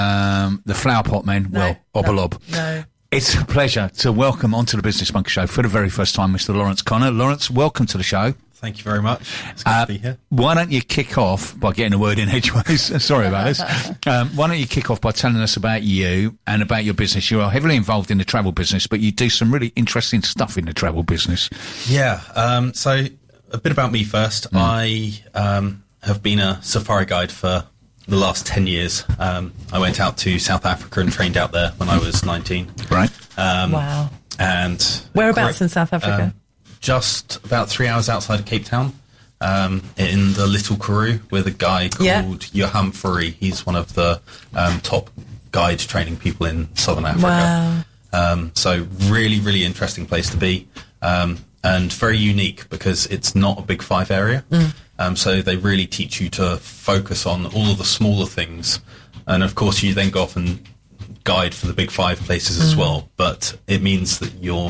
um, the Flower Pot Men. No, well, no, Obalob. no. It's a pleasure to welcome onto the Business Bunker Show for the very first time, Mister Lawrence Connor. Lawrence, welcome to the show. Thank you very much. It's good Uh, to be here. why don't you kick off by getting a word in edgeways? Sorry about this. Um, why don't you kick off by telling us about you and about your business? You are heavily involved in the travel business, but you do some really interesting stuff in the travel business. Yeah. Um, so a bit about me first. I um, have been a safari guide for the last ten years. Um, I went out to South Africa and trained out there when I was nineteen. Right. Um, Wow. And Whereabouts great- in South Africa? um, just about three hours outside of Cape Town, um, in the Little Karoo, with a guy called Yeah. Johan Fourie. He's one of the um, top guide training people in Southern Africa. Wow. Um, so really, really interesting place to be, um, and very unique because it's not a big five area. Mm. Um, so they really teach you to focus on all of the smaller things, and of course you then go off and guide for the big five places as Mm. well. But it means that you're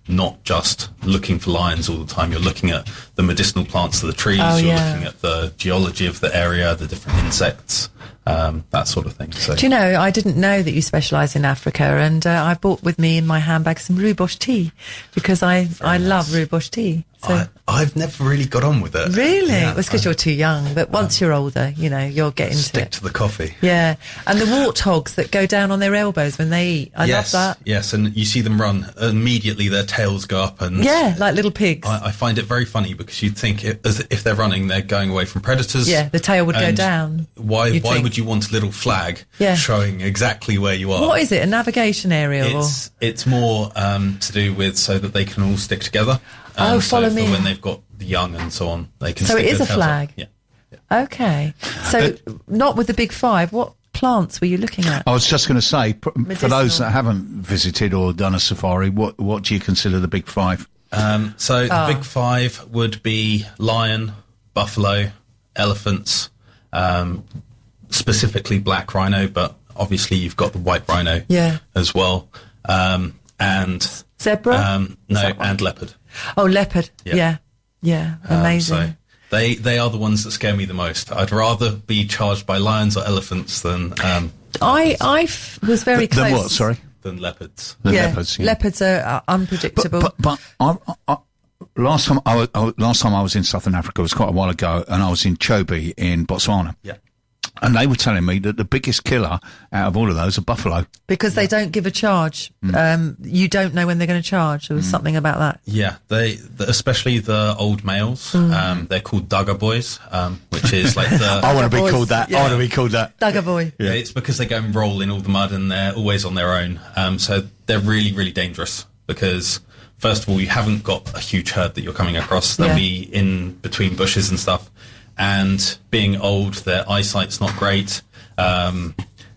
not just looking for lions all the time. You're looking at the medicinal plants of the trees. Oh, you're yeah. looking at the geology of the area, the different insects, um, that sort of thing. So, Do you know, I didn't know that you specialise in Africa, and uh, I bought with me in my handbag some rooibos tea because I, I love rooibos tea. So I, I've never really got on with it. really, Yeah, well, it's because I you're too young. But once you're older, you know, you'll get into stick it. to the coffee. Yeah, and the warthogs that go down on their elbows when they eat. I yes, love that. yes, and you see them run immediately. Their tails go up, and Yeah, like little pigs. I, I find it very funny because you'd think it, as if they're running, they're going away from predators. Yeah, the tail would go and down, Why? you'd Why think. would you want a little flag Yeah. showing exactly where you are? What is it? A navigation area? Or? It's it's more um, to do with so that they can all stick together. Oh, Um, follow so me. for when they've got the young and so on, they can. So stick it is their a tails up. flag? Yeah. Okay, so not with the big five. What plants were you looking at? I was just going to say, pr- for Medicinal. those that haven't visited or done a safari, what what do you consider the big five? Um, so Ah. the big five would be lion, buffalo, elephants, um, specifically black rhino, but obviously you've got the white rhino Yeah. as well, um, and Zebra? um, Is no, that one? and leopard. Oh, leopard. Yeah. Yeah, yeah, Um, amazing. so they they are the ones that scare me the most. I'd rather be charged by lions or elephants than um, I I f- was very The close. what? Sorry, than leopards. the yeah, leopards. Yeah. leopards are uh, But unpredictable. but, but I, I, last time I, was, I was- last time I was in Southern Africa was quite a while ago, and I was in Chobe in Botswana, Yeah. and they were telling me that the biggest killer out of all of those are buffalo. because they don't give a charge. Mm. Um, you don't know when they're going to charge. There was something about that. Yeah, they, the, especially the old males, Mm. um, they're called Dugger boys, um, which is like the. I want to be boys, called that. I yeah. want to be called that. Dugger boy. Yeah, it's because they go and roll in all the mud and they're always on their own. Um, so they're really, really dangerous because, first of all, you haven't got a huge herd that you're coming across. They'll Yeah. be in between bushes and stuff. And being old, their eyesight's not great. Um,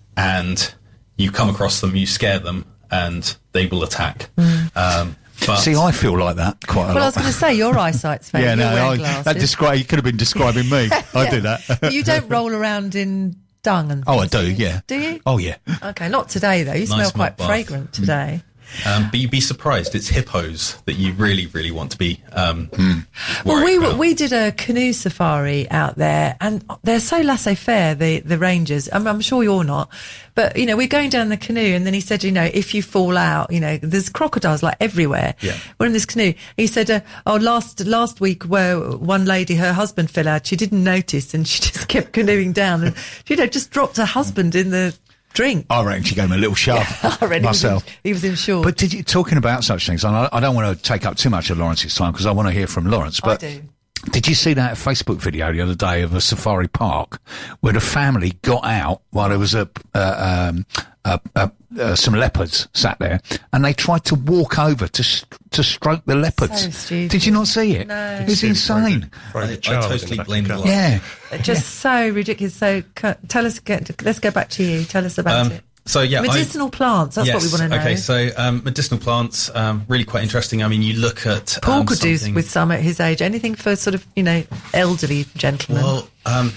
and you come across them, you scare them, and they will attack. Um, but See, I feel like that quite a Well, I lot. was going to say your eyesight's failing. yeah, You're no, wearing I, that glasses. describe. You could have been describing me. I do that. But you don't roll around in dung and Oh, I things, do. Yeah. Do you? Oh, yeah. Okay, not today though. You smell Nice quite mud bath. fragrant today. Um, but you'd be surprised. It's hippos that you really, really want to be um, Well, worried we about. we did a canoe safari out there, and they're so laissez-faire, the the rangers. I'm, I'm sure you're not, but you know, we're going down the canoe, and then he said, you know, if you fall out, you know, there's crocodiles like everywhere. Yeah. We're in this canoe. He said, uh, oh, last last week, where one lady, her husband fell out, she didn't notice, and she just kept canoeing down, and you know, just dropped her husband in the drink. I reckon she gave me a little shove I reckon myself. He was in, he was in short. But did you talking about such things? And I, I don't want to take up too much of Lawrence's time because I want to hear from Lawrence. But I do. did you see that Facebook video the other day of a safari park where the family got out while there was a, uh, um, uh, uh, uh, some leopards sat there, and they tried to walk over to st- to stroke the leopards? So stupid. Did you not see it? No. It was insane. I, I totally blame the lion. Yeah. Just so ridiculous. So, c- tell us. Get, let's go back to you. Tell us about Um, it. So yeah, I- Medicinal plants. That's yes, what we want to know. Okay, so um, medicinal plants, um, really quite interesting. I mean, you look at Paul um, could do something- with some at his age. Anything for sort of, you know, elderly gentlemen. Well, um,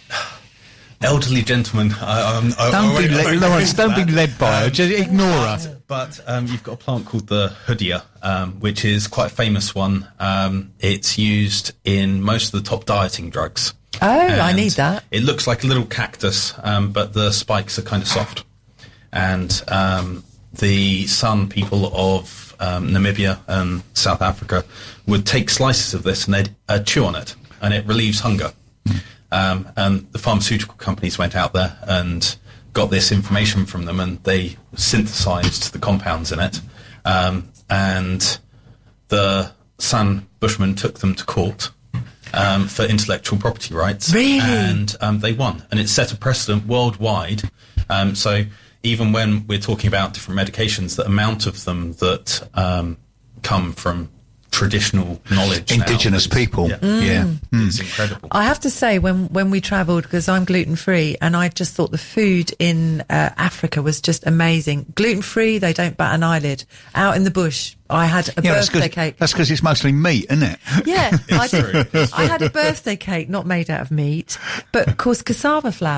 elderly gentlemen. I, I'm- I, Don't I be won't- I led, won't Lawrence. go into Don't be that. led by her. Just ignore her. But um, you've got a plant called the Hoodia, um, which is quite a famous one. Um, it's used in most of the top dieting drugs. Oh, I And need that. It looks like a little cactus, um, but the spikes are kind of soft. And um, the Sun people of um, Namibia and South Africa would take slices of this and they'd uh, chew on it, and it relieves hunger. Um, and the pharmaceutical companies went out there and got this information from them, and they synthesized the compounds in it. Um, and the San Bushmen took them to court um, for intellectual property rights. Really? And um, they won. And it set a precedent worldwide. Um, so even when we're talking about different medications, the amount of them that um, come from traditional knowledge now Indigenous is- people. Yeah. Yeah. It's incredible. I have to say, when when we travelled, because I'm gluten free, and I just thought the food in uh, Africa was just amazing. Gluten free, they don't bat an eyelid. Out in the bush, I had a Yeah, that's birthday 'cause- cake. That's because it's mostly meat, isn't it? Yeah, I true. did. I had a birthday cake, not made out of meat, but of course cassava flour.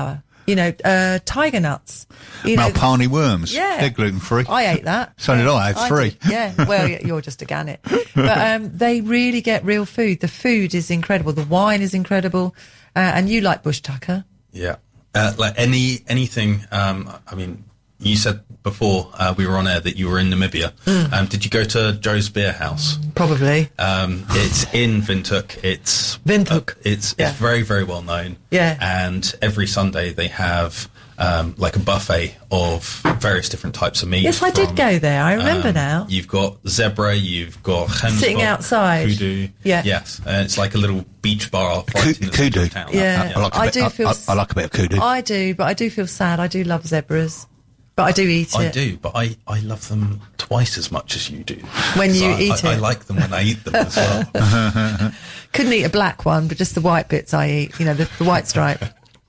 You know, uh, tiger nuts. You know, Malpani worms. Yeah. They're gluten free. I ate that. So did I. I had three. did, yeah. Well, you're just a gannet. But um, they really get real food. The food is incredible. The wine is incredible. Uh, and you like Bush Tucker. Yeah. Uh, like any anything, um, I mean, you said before uh, we were on air that you were in Namibia. Mm. Um, did you go to Joe's Beer House? Probably. Um, it's in Windhoek. It's Windhoek. Uh, it's Yeah. it's very very well known. Yeah. And every Sunday they have um, like a buffet of various different types of meat. Yes, I did from, go there. I remember um, now. You've got zebra. You've got Sitting Gemsbok, outside. Kudu. Yeah. Yes, and it's like a little beach bar right in the Kudu. centre of town. Yeah. I, like a I bit, do I, feel I, s- I like a bit of kudu. I do, but I do feel sad. I do love zebras. But I do eat I it. do, but I, I love them twice as much as you do. When you So I, eat I, I it. like them when I eat them as well. Couldn't eat a black one, but just the white bits I eat. You know, the, the white stripe.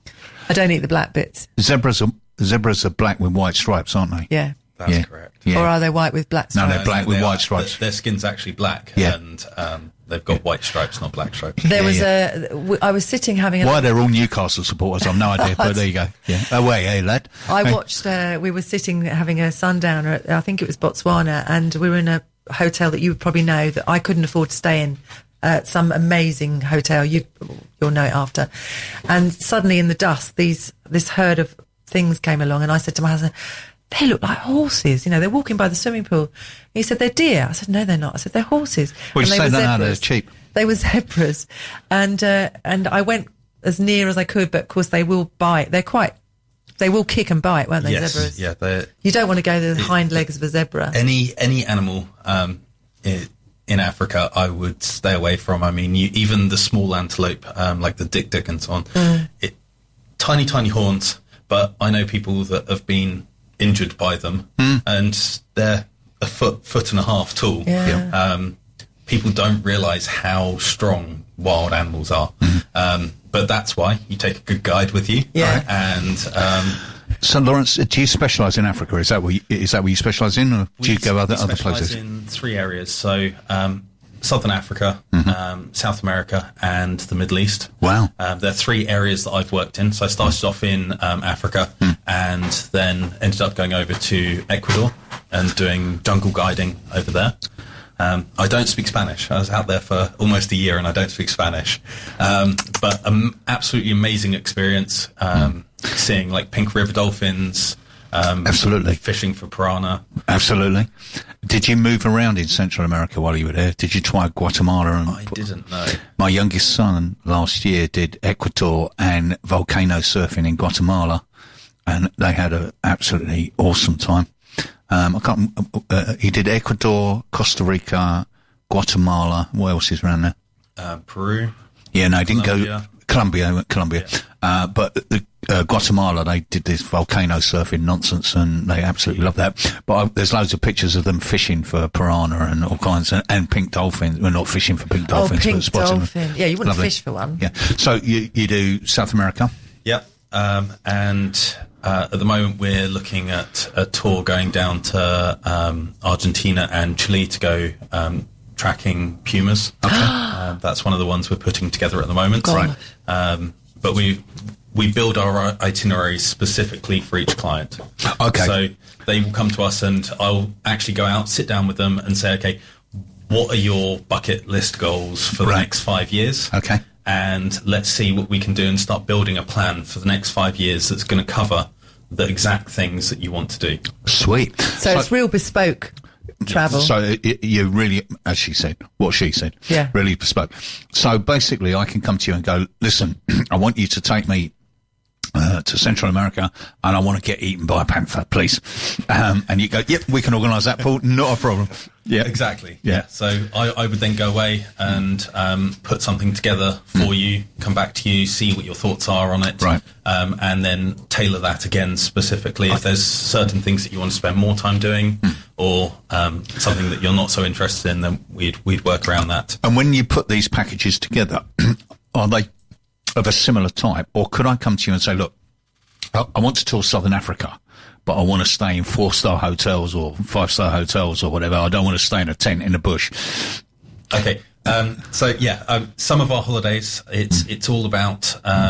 I don't eat the black bits. Zebras are zebras are black with white stripes, aren't they? Yeah. That's Yeah. correct. Yeah. Or are they white with black No, stripes? they're black with They white are- stripes. Their, their skin's actually black, Yeah. and um, they've got white stripes, not black stripes. There Yeah, was yeah. a. w- I was sitting having a. Why they're all Newcastle supporters, I've no idea. But there you go. Yeah. Away, hey lad. I Hey. watched. Uh, we were sitting having a sundowner at, I think it was Botswana, and we were in a hotel that you would probably know that I couldn't afford to stay in. Uh, some amazing hotel. You, you'll know it after. And suddenly, in the dusk, these this herd of things came along, and I said to my husband, "They look like horses. You know, they're walking by the swimming pool." And he said, "They're deer." I said, "No, they're not." I said, "They're horses." Well, And you they say were no, no, they're zebras. cheap. They were zebras, and uh, and I went as near as I could, but of course they will bite. They're quite. They will kick and bite, won't they, Yes, zebras? yeah. They're, You don't want to go to the hind legs of a zebra. any any animal um, in, in Africa, I would stay away from. I mean, you, even the small antelope, um, like the dik dik and so on, Mm. it, tiny tiny horns. But I know people that have been injured by them, and they're a foot foot and a half tall. Yeah. Um, people don't realise how strong wild animals are. Um, but that's why you take a good guide with you. Yeah. And um, So, Lawrence, do you specialise in Africa? Is that what you, is that what you specialise in, or do you We- go other we other specialise places? in three areas. So, um, Southern Africa, Mm-hmm. um, South America, and the Middle East. Wow. Um, there are three areas that I've worked in. So I started off in um, Africa, Mm. and then ended up going over to Ecuador and doing jungle guiding over there. Um, I don't speak Spanish. I was out there for almost a year, and I don't speak Spanish. Um, but an absolutely amazing experience, um, seeing like pink river dolphins. Um, Absolutely. Fishing for piranha. Absolutely. Did you move around in Central America while you were there? Did you try Guatemala? And I didn't know. My youngest son last year did Ecuador and volcano surfing in Guatemala, and they had an absolutely awesome time. Um, I can't. Uh, he did Ecuador, Costa Rica, Guatemala. What else is around there? Uh, Peru. Yeah, no, he didn't go. Colombia. Colombia, Colombia. Uh, but the, uh, Guatemala, they did this volcano surfing nonsense, and they absolutely love that. But I, there's loads of pictures of them fishing for piranha and all kinds, and, and pink dolphins. We're not fishing for pink dolphins, oh, pink but spotting dolphin. them. Yeah, you wouldn't Lovely. fish for one. Yeah. So you you do South America? Yep. Um, and uh, at the moment, we're looking at a tour going down to um, Argentina and Chile to go um, tracking pumas. Okay. uh, that's one of the ones we're putting together at the moment. Gosh. Right. Um, but we we build our itineraries specifically for each client. Okay. So they will come to us, and I'll actually go out, sit down with them, and say, okay, what are your bucket list goals for the Right. next five years? Okay. And let's see what we can do and start building a plan for the next five years that's going to cover the exact things that you want to do. Sweet. So it's real bespoke travel. So it, you really, as she said, what she said, Yeah. really bespoke. So basically, I can come to you and go, listen, I want you to take me uh, to Central America, and I want to get eaten by a panther, please. Um, and you go, yep, we can organise that, Paul. Not a problem. Yeah, Exactly. Yeah. Yeah. So I, I would then go away and um, put something together for you, come back to you, see what your thoughts are on it, Right. um, and then tailor that again specifically. If there's certain things that you want to spend more time doing, or um, something that you're not so interested in, then we'd we'd work around that. And when you put these packages together, are they of a similar type, or could I come to you and say, look, I, I want to tour Southern Africa, but I want to stay in four-star hotels or five-star hotels or whatever. I don't want to stay in a tent in the bush. Okay. Um, so yeah, um, some of our holidays, it's it's all about um,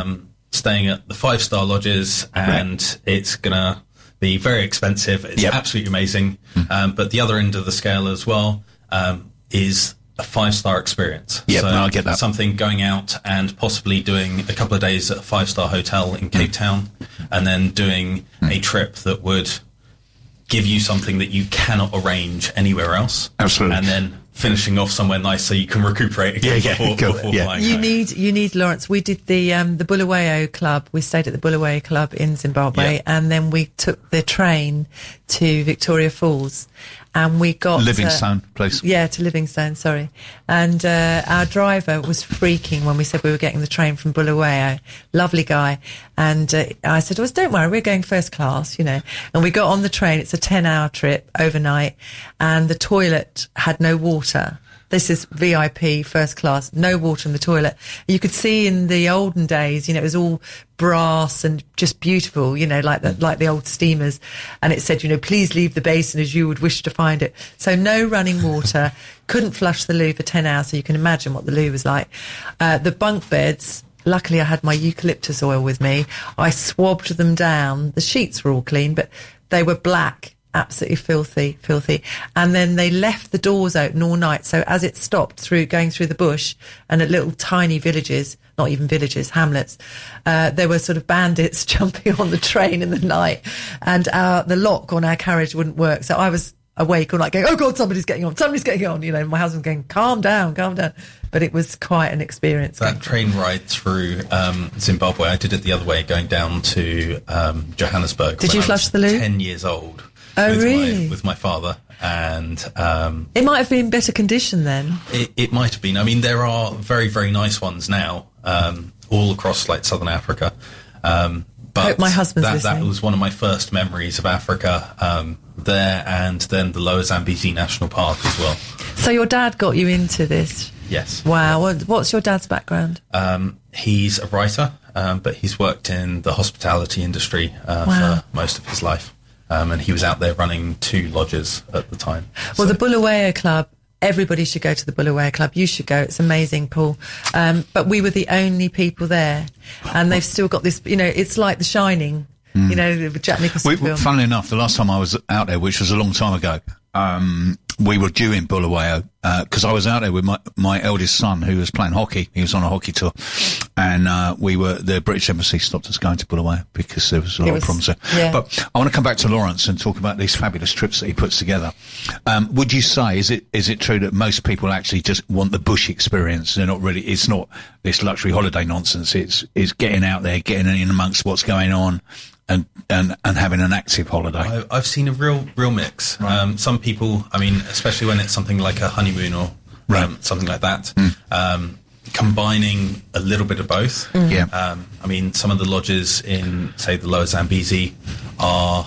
staying at the five-star lodges, and right. it's going to be very expensive. It's yep. absolutely amazing. Mm. Um, but the other end of the scale as well um, is a five-star experience. Yeah, so no, I get that. Something going out and possibly doing a couple of days at a five-star hotel in Cape mm. Town, and then doing mm. a trip that would give you something that you cannot arrange anywhere else. Absolutely. And then finishing off somewhere nice so you can recuperate again yeah, yeah, before, cool. before yeah. flying You home. need, you need, Lawrence, we did the um, the Bulawayo Club. We stayed at the Bulawayo Club in Zimbabwe, yeah. and then we took the train to Victoria Falls. And we got... Livingstone, uh, please. Yeah, to Livingstone, sorry. And uh, our driver was freaking when we said we were getting the train from Bulawayo. Lovely guy. And uh, I said, well, don't worry, we're going first class, you know. And we got on the train. It's a ten-hour trip overnight. And the toilet had no water. This is V I P, first class, no water in the toilet. You could see in the olden days, you know, it was all brass and just beautiful, you know, like the, like the old steamers. And it said, you know, please leave the basin as you would wish to find it. So no running water, couldn't flush the loo for ten hours, so you can imagine what the loo was like. Uh, the bunk beds, luckily I had my eucalyptus oil with me. I swabbed them down. The sheets were all clean, but they were black. Absolutely filthy, filthy. And then they left the doors open all night. So as it stopped through going through the bush and at little tiny villages, not even villages, hamlets, uh, there were sort of bandits jumping on the train in the night, and our, the lock on our carriage wouldn't work. So I was awake all night going, oh God, somebody's getting on, somebody's getting on. You know, my husband going, calm down, calm down. But it was quite an experience. That train ride through um, Zimbabwe, I did it the other way, going down to um, Johannesburg. Did you flush the loo? ten years old. Oh, with really? My, with my father. And um, it might have been better condition then. It, it might have been. I mean, there are very, very nice ones now, um, all across like southern Africa. Um, but I hope my husband's that, listening. that was one of my first memories of Africa um, there, and then the Lower Zambezi National Park as well. So your dad got you into this? Yes. Wow. What, what's your dad's background? Um, he's a writer, um, but he's worked in the hospitality industry uh, Wow. for most of his life. Um, and he was out there running two lodges at the time. Well, So- the Bulawayo Club, everybody should go to the Bulawayo Club. You should go. It's amazing, Paul. Um, but we were the only people there. And they've still got this, you know, it's like The Shining, mm. you know, the Jack Nicholson We, film. funnily enough, the last time I was out there, which was a long time ago, um, we were due in Bulawayo, because uh, I was out there with my, my eldest son who was playing hockey. He was on a hockey tour. And, uh, we were, the British Embassy stopped us going to Bulawayo because there was a lot was, of problems there. Yeah. But I want to come back to Lawrence and talk about these fabulous trips that he puts together. Um, would you say, is it, is it true that most people actually just want the bush experience? They're not really, it's not this luxury holiday nonsense. It's, it's getting out there, getting in amongst what's going on. And, and, and having an active holiday. I- I've seen a real, real mix. Right. Um, some people, I mean, especially when it's something like a honeymoon or Right. um, something like that, Mm. um, combining a little bit of both. Mm. Yeah. Um, I mean, some of the lodges in, say, the Lower Zambezi are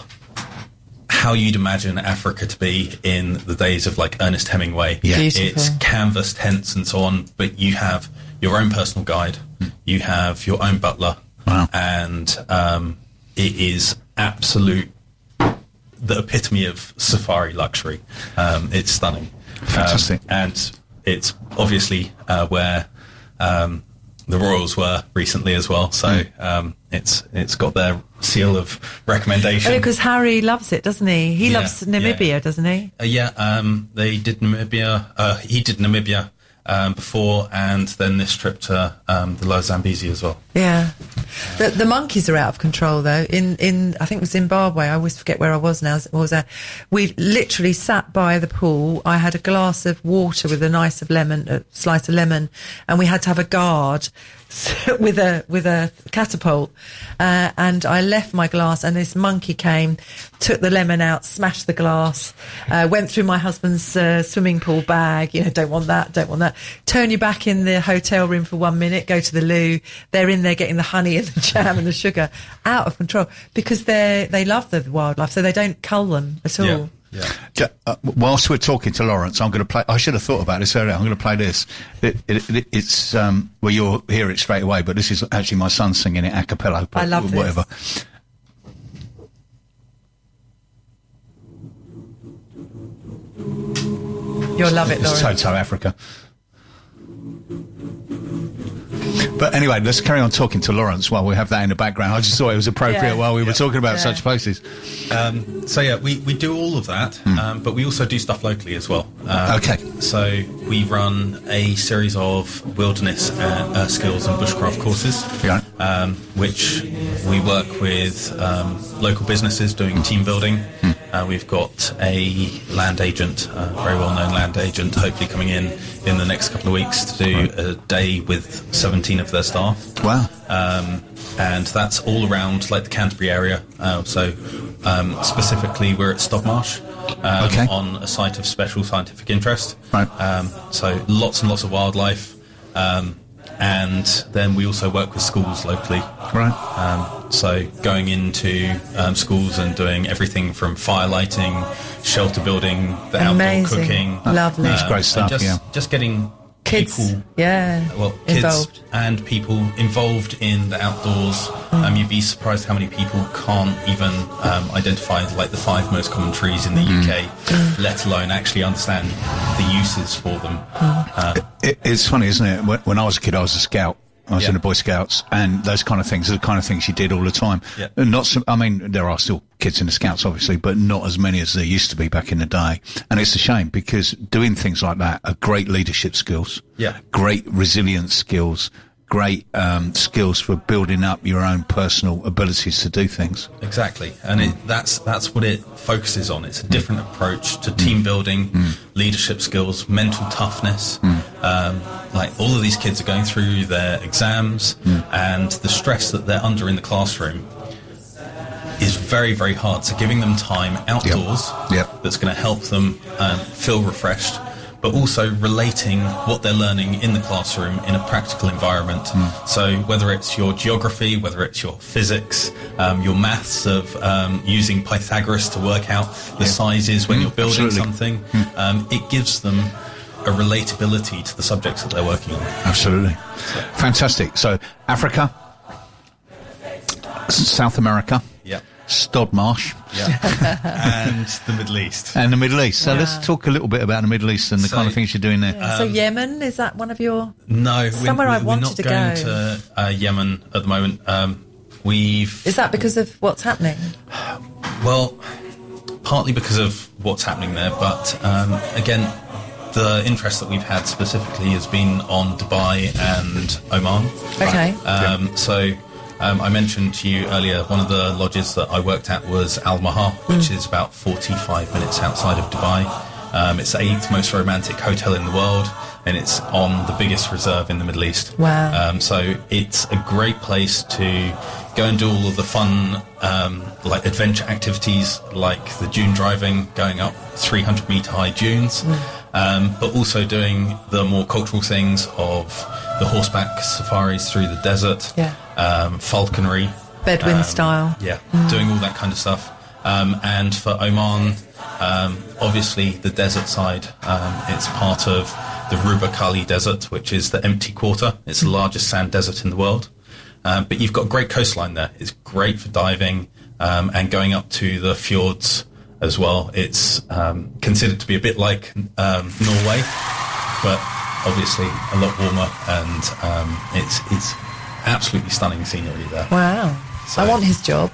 how you'd imagine Africa to be in the days of like Ernest Hemingway. Yeah. Beautiful. It's canvas tents and so on, but you have your own personal guide, you have your own butler, Wow. and um, it is absolute, the epitome of safari luxury. Um, it's stunning. Fantastic. Um, and it's obviously uh, where um, the Royals were recently as well, so um, it's it's got their seal of recommendation. Because Harry loves it, doesn't he? He Yeah, loves Namibia, yeah. doesn't he? Uh, yeah, um, they did Namibia. Uh, he did Namibia um, before, and then this trip to um, the Lower Zambezi as well. Yeah. The, the monkeys are out of control, though. In, in I think it was Zimbabwe. I always forget where I was now. What was that? We literally sat by the pool. I had a glass of water with a nice of lemon, a slice of lemon, and we had to have a guard with a with a catapult. Uh, and I left my glass, and this monkey came, took the lemon out, smashed the glass, uh, went through my husband's uh, swimming pool bag. You know, don't want that, don't want that. Turn you back in the hotel room for one minute. Go to the loo. They're in there getting the honey and the jam and the sugar. Out of control because they they love the wildlife, so they don't cull them at all. Yeah. Yeah. Ja- uh, whilst we're talking to Lawrence, I'm going to play. I should have thought about this earlier. I'm going to play this. It, it, it, it's um, well, you'll hear it straight away, but this is actually my son singing it a cappella. I love this. whatever. You'll love it, It's Lawrence. Toto Africa. But anyway, let's carry on talking to Lawrence while we have that in the background. I just thought it was appropriate Yeah. while we were Yeah. talking about Yeah. such places. Um, so yeah, we, we do all of that, um, but we also do stuff locally as well. Um, Okay. So we run a series of wilderness uh, uh, skills and bushcraft courses, Yeah. um, which we work with um, local businesses doing team building. Uh, we've got a land agent, a very well-known land agent, hopefully coming in in the next couple of weeks to do a day with seventeen of their staff. Wow. Um, and that's all around like the Canterbury area. Uh, so um, specifically, we're at Stobmarsh um, Okay. on a site of special scientific interest. Right. Um, so lots and lots of wildlife. Um, and then we also work with schools locally. Right. Um, so going into um, schools and doing everything from fire lighting, shelter building, the Amazing. outdoor cooking. Lovely. That's great and stuff, Just, yeah. just getting Kids, people yeah, well, kids involved. and people involved in the outdoors. Um, you'd be surprised how many people can't even um, identify like the five most common trees in the U K, let alone actually understand the uses for them. Uh, It, it's funny, isn't it? When, when I was a kid, I was a scout. I was Yeah. in the Boy Scouts, and those kind of things are the kind of things you did all the time. Yeah. And not so, I mean, there are still kids in the Scouts, obviously, but not as many as there used to be back in the day. And it's a shame because doing things like that are great leadership skills. Yeah. Great resilience skills. Great um, skills for building up your own personal abilities to do things. Exactly, and it, that's that's what it focuses on. It's a different approach to team building, leadership skills, mental toughness. Um, like all of these kids are going through their exams, and the stress that they're under in the classroom is very, very hard. So giving them time outdoors Yep. that's going to help them um, feel refreshed, but also relating what they're learning in the classroom in a practical environment. So whether it's your geography, whether it's your physics, um, your maths of um, using Pythagoras to work out the sizes when you're building absolutely. something, um, it gives them a relatability to the subjects that they're working on. Absolutely. Fantastic. So, Africa, S- South America, Yeah. Stodmarsh, Yeah. And the Middle East. and the Middle East. So Wow. let's talk a little bit about the Middle East and the So- kind of things you're doing there. so Yemen, is that one of your... No, Somewhere we're, I we're wanted not to going go. to uh, Yemen at the moment. Um, we've Is that because of what's happening? Well, partly because of what's happening there, but um, again, the interest that we've had specifically has been on Dubai and Oman. Okay. Um, so um, I mentioned to you earlier, one of the lodges that I worked at was Al Maha, which is about forty-five minutes outside of Dubai. Um, it's the eighth most romantic hotel in the world, and it's on the biggest reserve in the Middle East. Wow. Um, so it's a great place to go and do all of the fun, um, like adventure activities, like the dune driving, going up three hundred metre high dunes, um, but also doing the more cultural things of the horseback safaris through the desert, Yeah. um, falconry. Bedouin um, style. Yeah, doing all that kind of stuff. Um, and for Oman, um, obviously the desert side, um, it's part of the Ruba Kali Desert, which is the empty quarter. It's the largest sand desert in the world. Um, but you've got a great coastline there. It's great for diving um, and going up to the fjords as well. It's um, considered to be a bit like um, Norway, but obviously a lot warmer, and um, it's it's absolutely stunning scenery there. Wow. So- I want his job.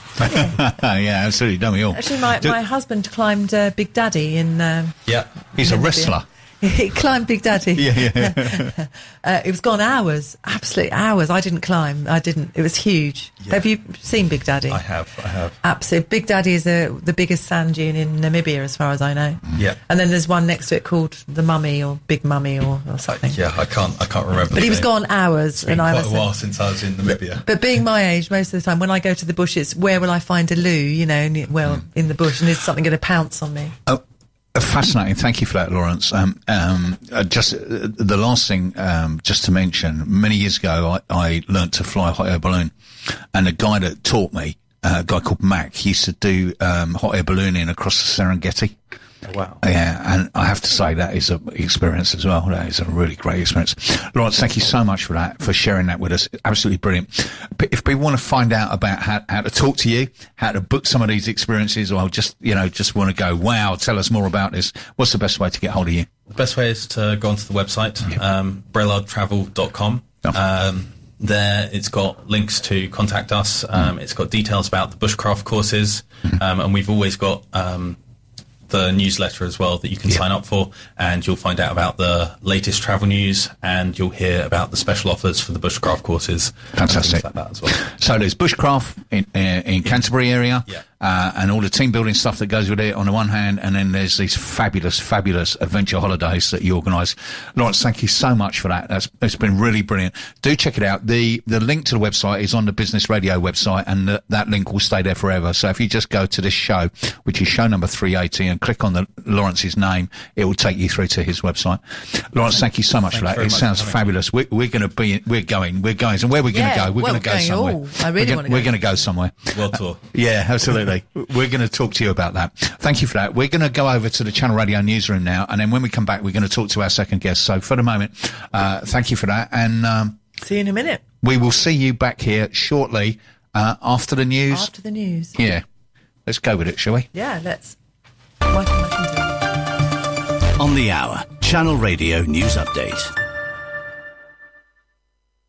Yeah, absolutely. Don't we all? Actually, my, Do- my husband climbed uh, Big Daddy in... Um, Yeah. He's a Namibia. wrestler. He climbed Big Daddy. Yeah, yeah. Uh, it was gone hours, absolute hours. I didn't climb. I didn't. It was huge. Have you seen Big Daddy? I have, I have. Absolutely. Big Daddy is a, the biggest sand dune in Namibia, as far as I know. Yeah. And then there's one next to it called the Mummy or Big Mummy or, or something. Yeah, I can't, I can't remember. But the he was name. gone hours, It's been and I quite was. a while since I was in Namibia. But being my age, most of the time, when I go to the bushes, where will I find a loo? You know, and, well, in the bush, and is something going to pounce on me? Oh, fascinating. Thank you for that, Lawrence. Um, um, uh, just uh, the last thing, um, just to mention, many years ago, I, I learnt to fly a hot air balloon, and the guy that taught me, uh, a guy called Mac, he used to do um, hot air ballooning across the Serengeti. Wow. Yeah, and I have to say that is an experience as well. That is a really great experience. Lawrence, thank you so much for that, for sharing that with us. Absolutely brilliant. But if people want to find out about how, how to talk to you, how to book some of these experiences, or just, you know, just want to go, wow, tell us more about this, what's the best way to get hold of you? The best way is to go onto the website, um, brellard travel dot com. Um, there, it's got links to contact us. Um, mm. It's got details about the bushcraft courses, mm. um, and we've always got um, the newsletter as well that you can yeah. sign up for, and you'll find out about the latest travel news, and you'll hear about the special offers for the bushcraft courses. Fantastic. And things like that as well. So there's bushcraft in, uh, in Canterbury area. Yeah. Uh, and all the team building stuff that goes with it on the one hand, and then there's these fabulous, fabulous adventure holidays that you organise. Lawrence, thank you so much for that. That's, it's been really brilliant. Do check it out. The, the link to the website is on the Business Radio website, and the, that link will stay there forever. So if you just go to this show, which is show number three eighty, and click on the Lawrence's name, it will take you through to his website. Lawrence, thank you so much Thanks for that. It much sounds fabulous. We're, we're going to be, we're going, we're going, and where we're going to Yeah, go? We're well, going to go going somewhere. all. I really we're wanna go. We're going to go somewhere. World tour. Yeah, absolutely. We're going to talk to you about that. Thank you for that. We're going to go over to the Channel Radio newsroom now, and then when we come back, we're going to talk to our second guest. So for the moment, uh, thank you for that, and um, See you in a minute. we will see you back here shortly uh, after the news. After the news. Yeah, let's go with it, shall we? Yeah, let's. Michael McIntyre. On the hour, Channel Radio News Update.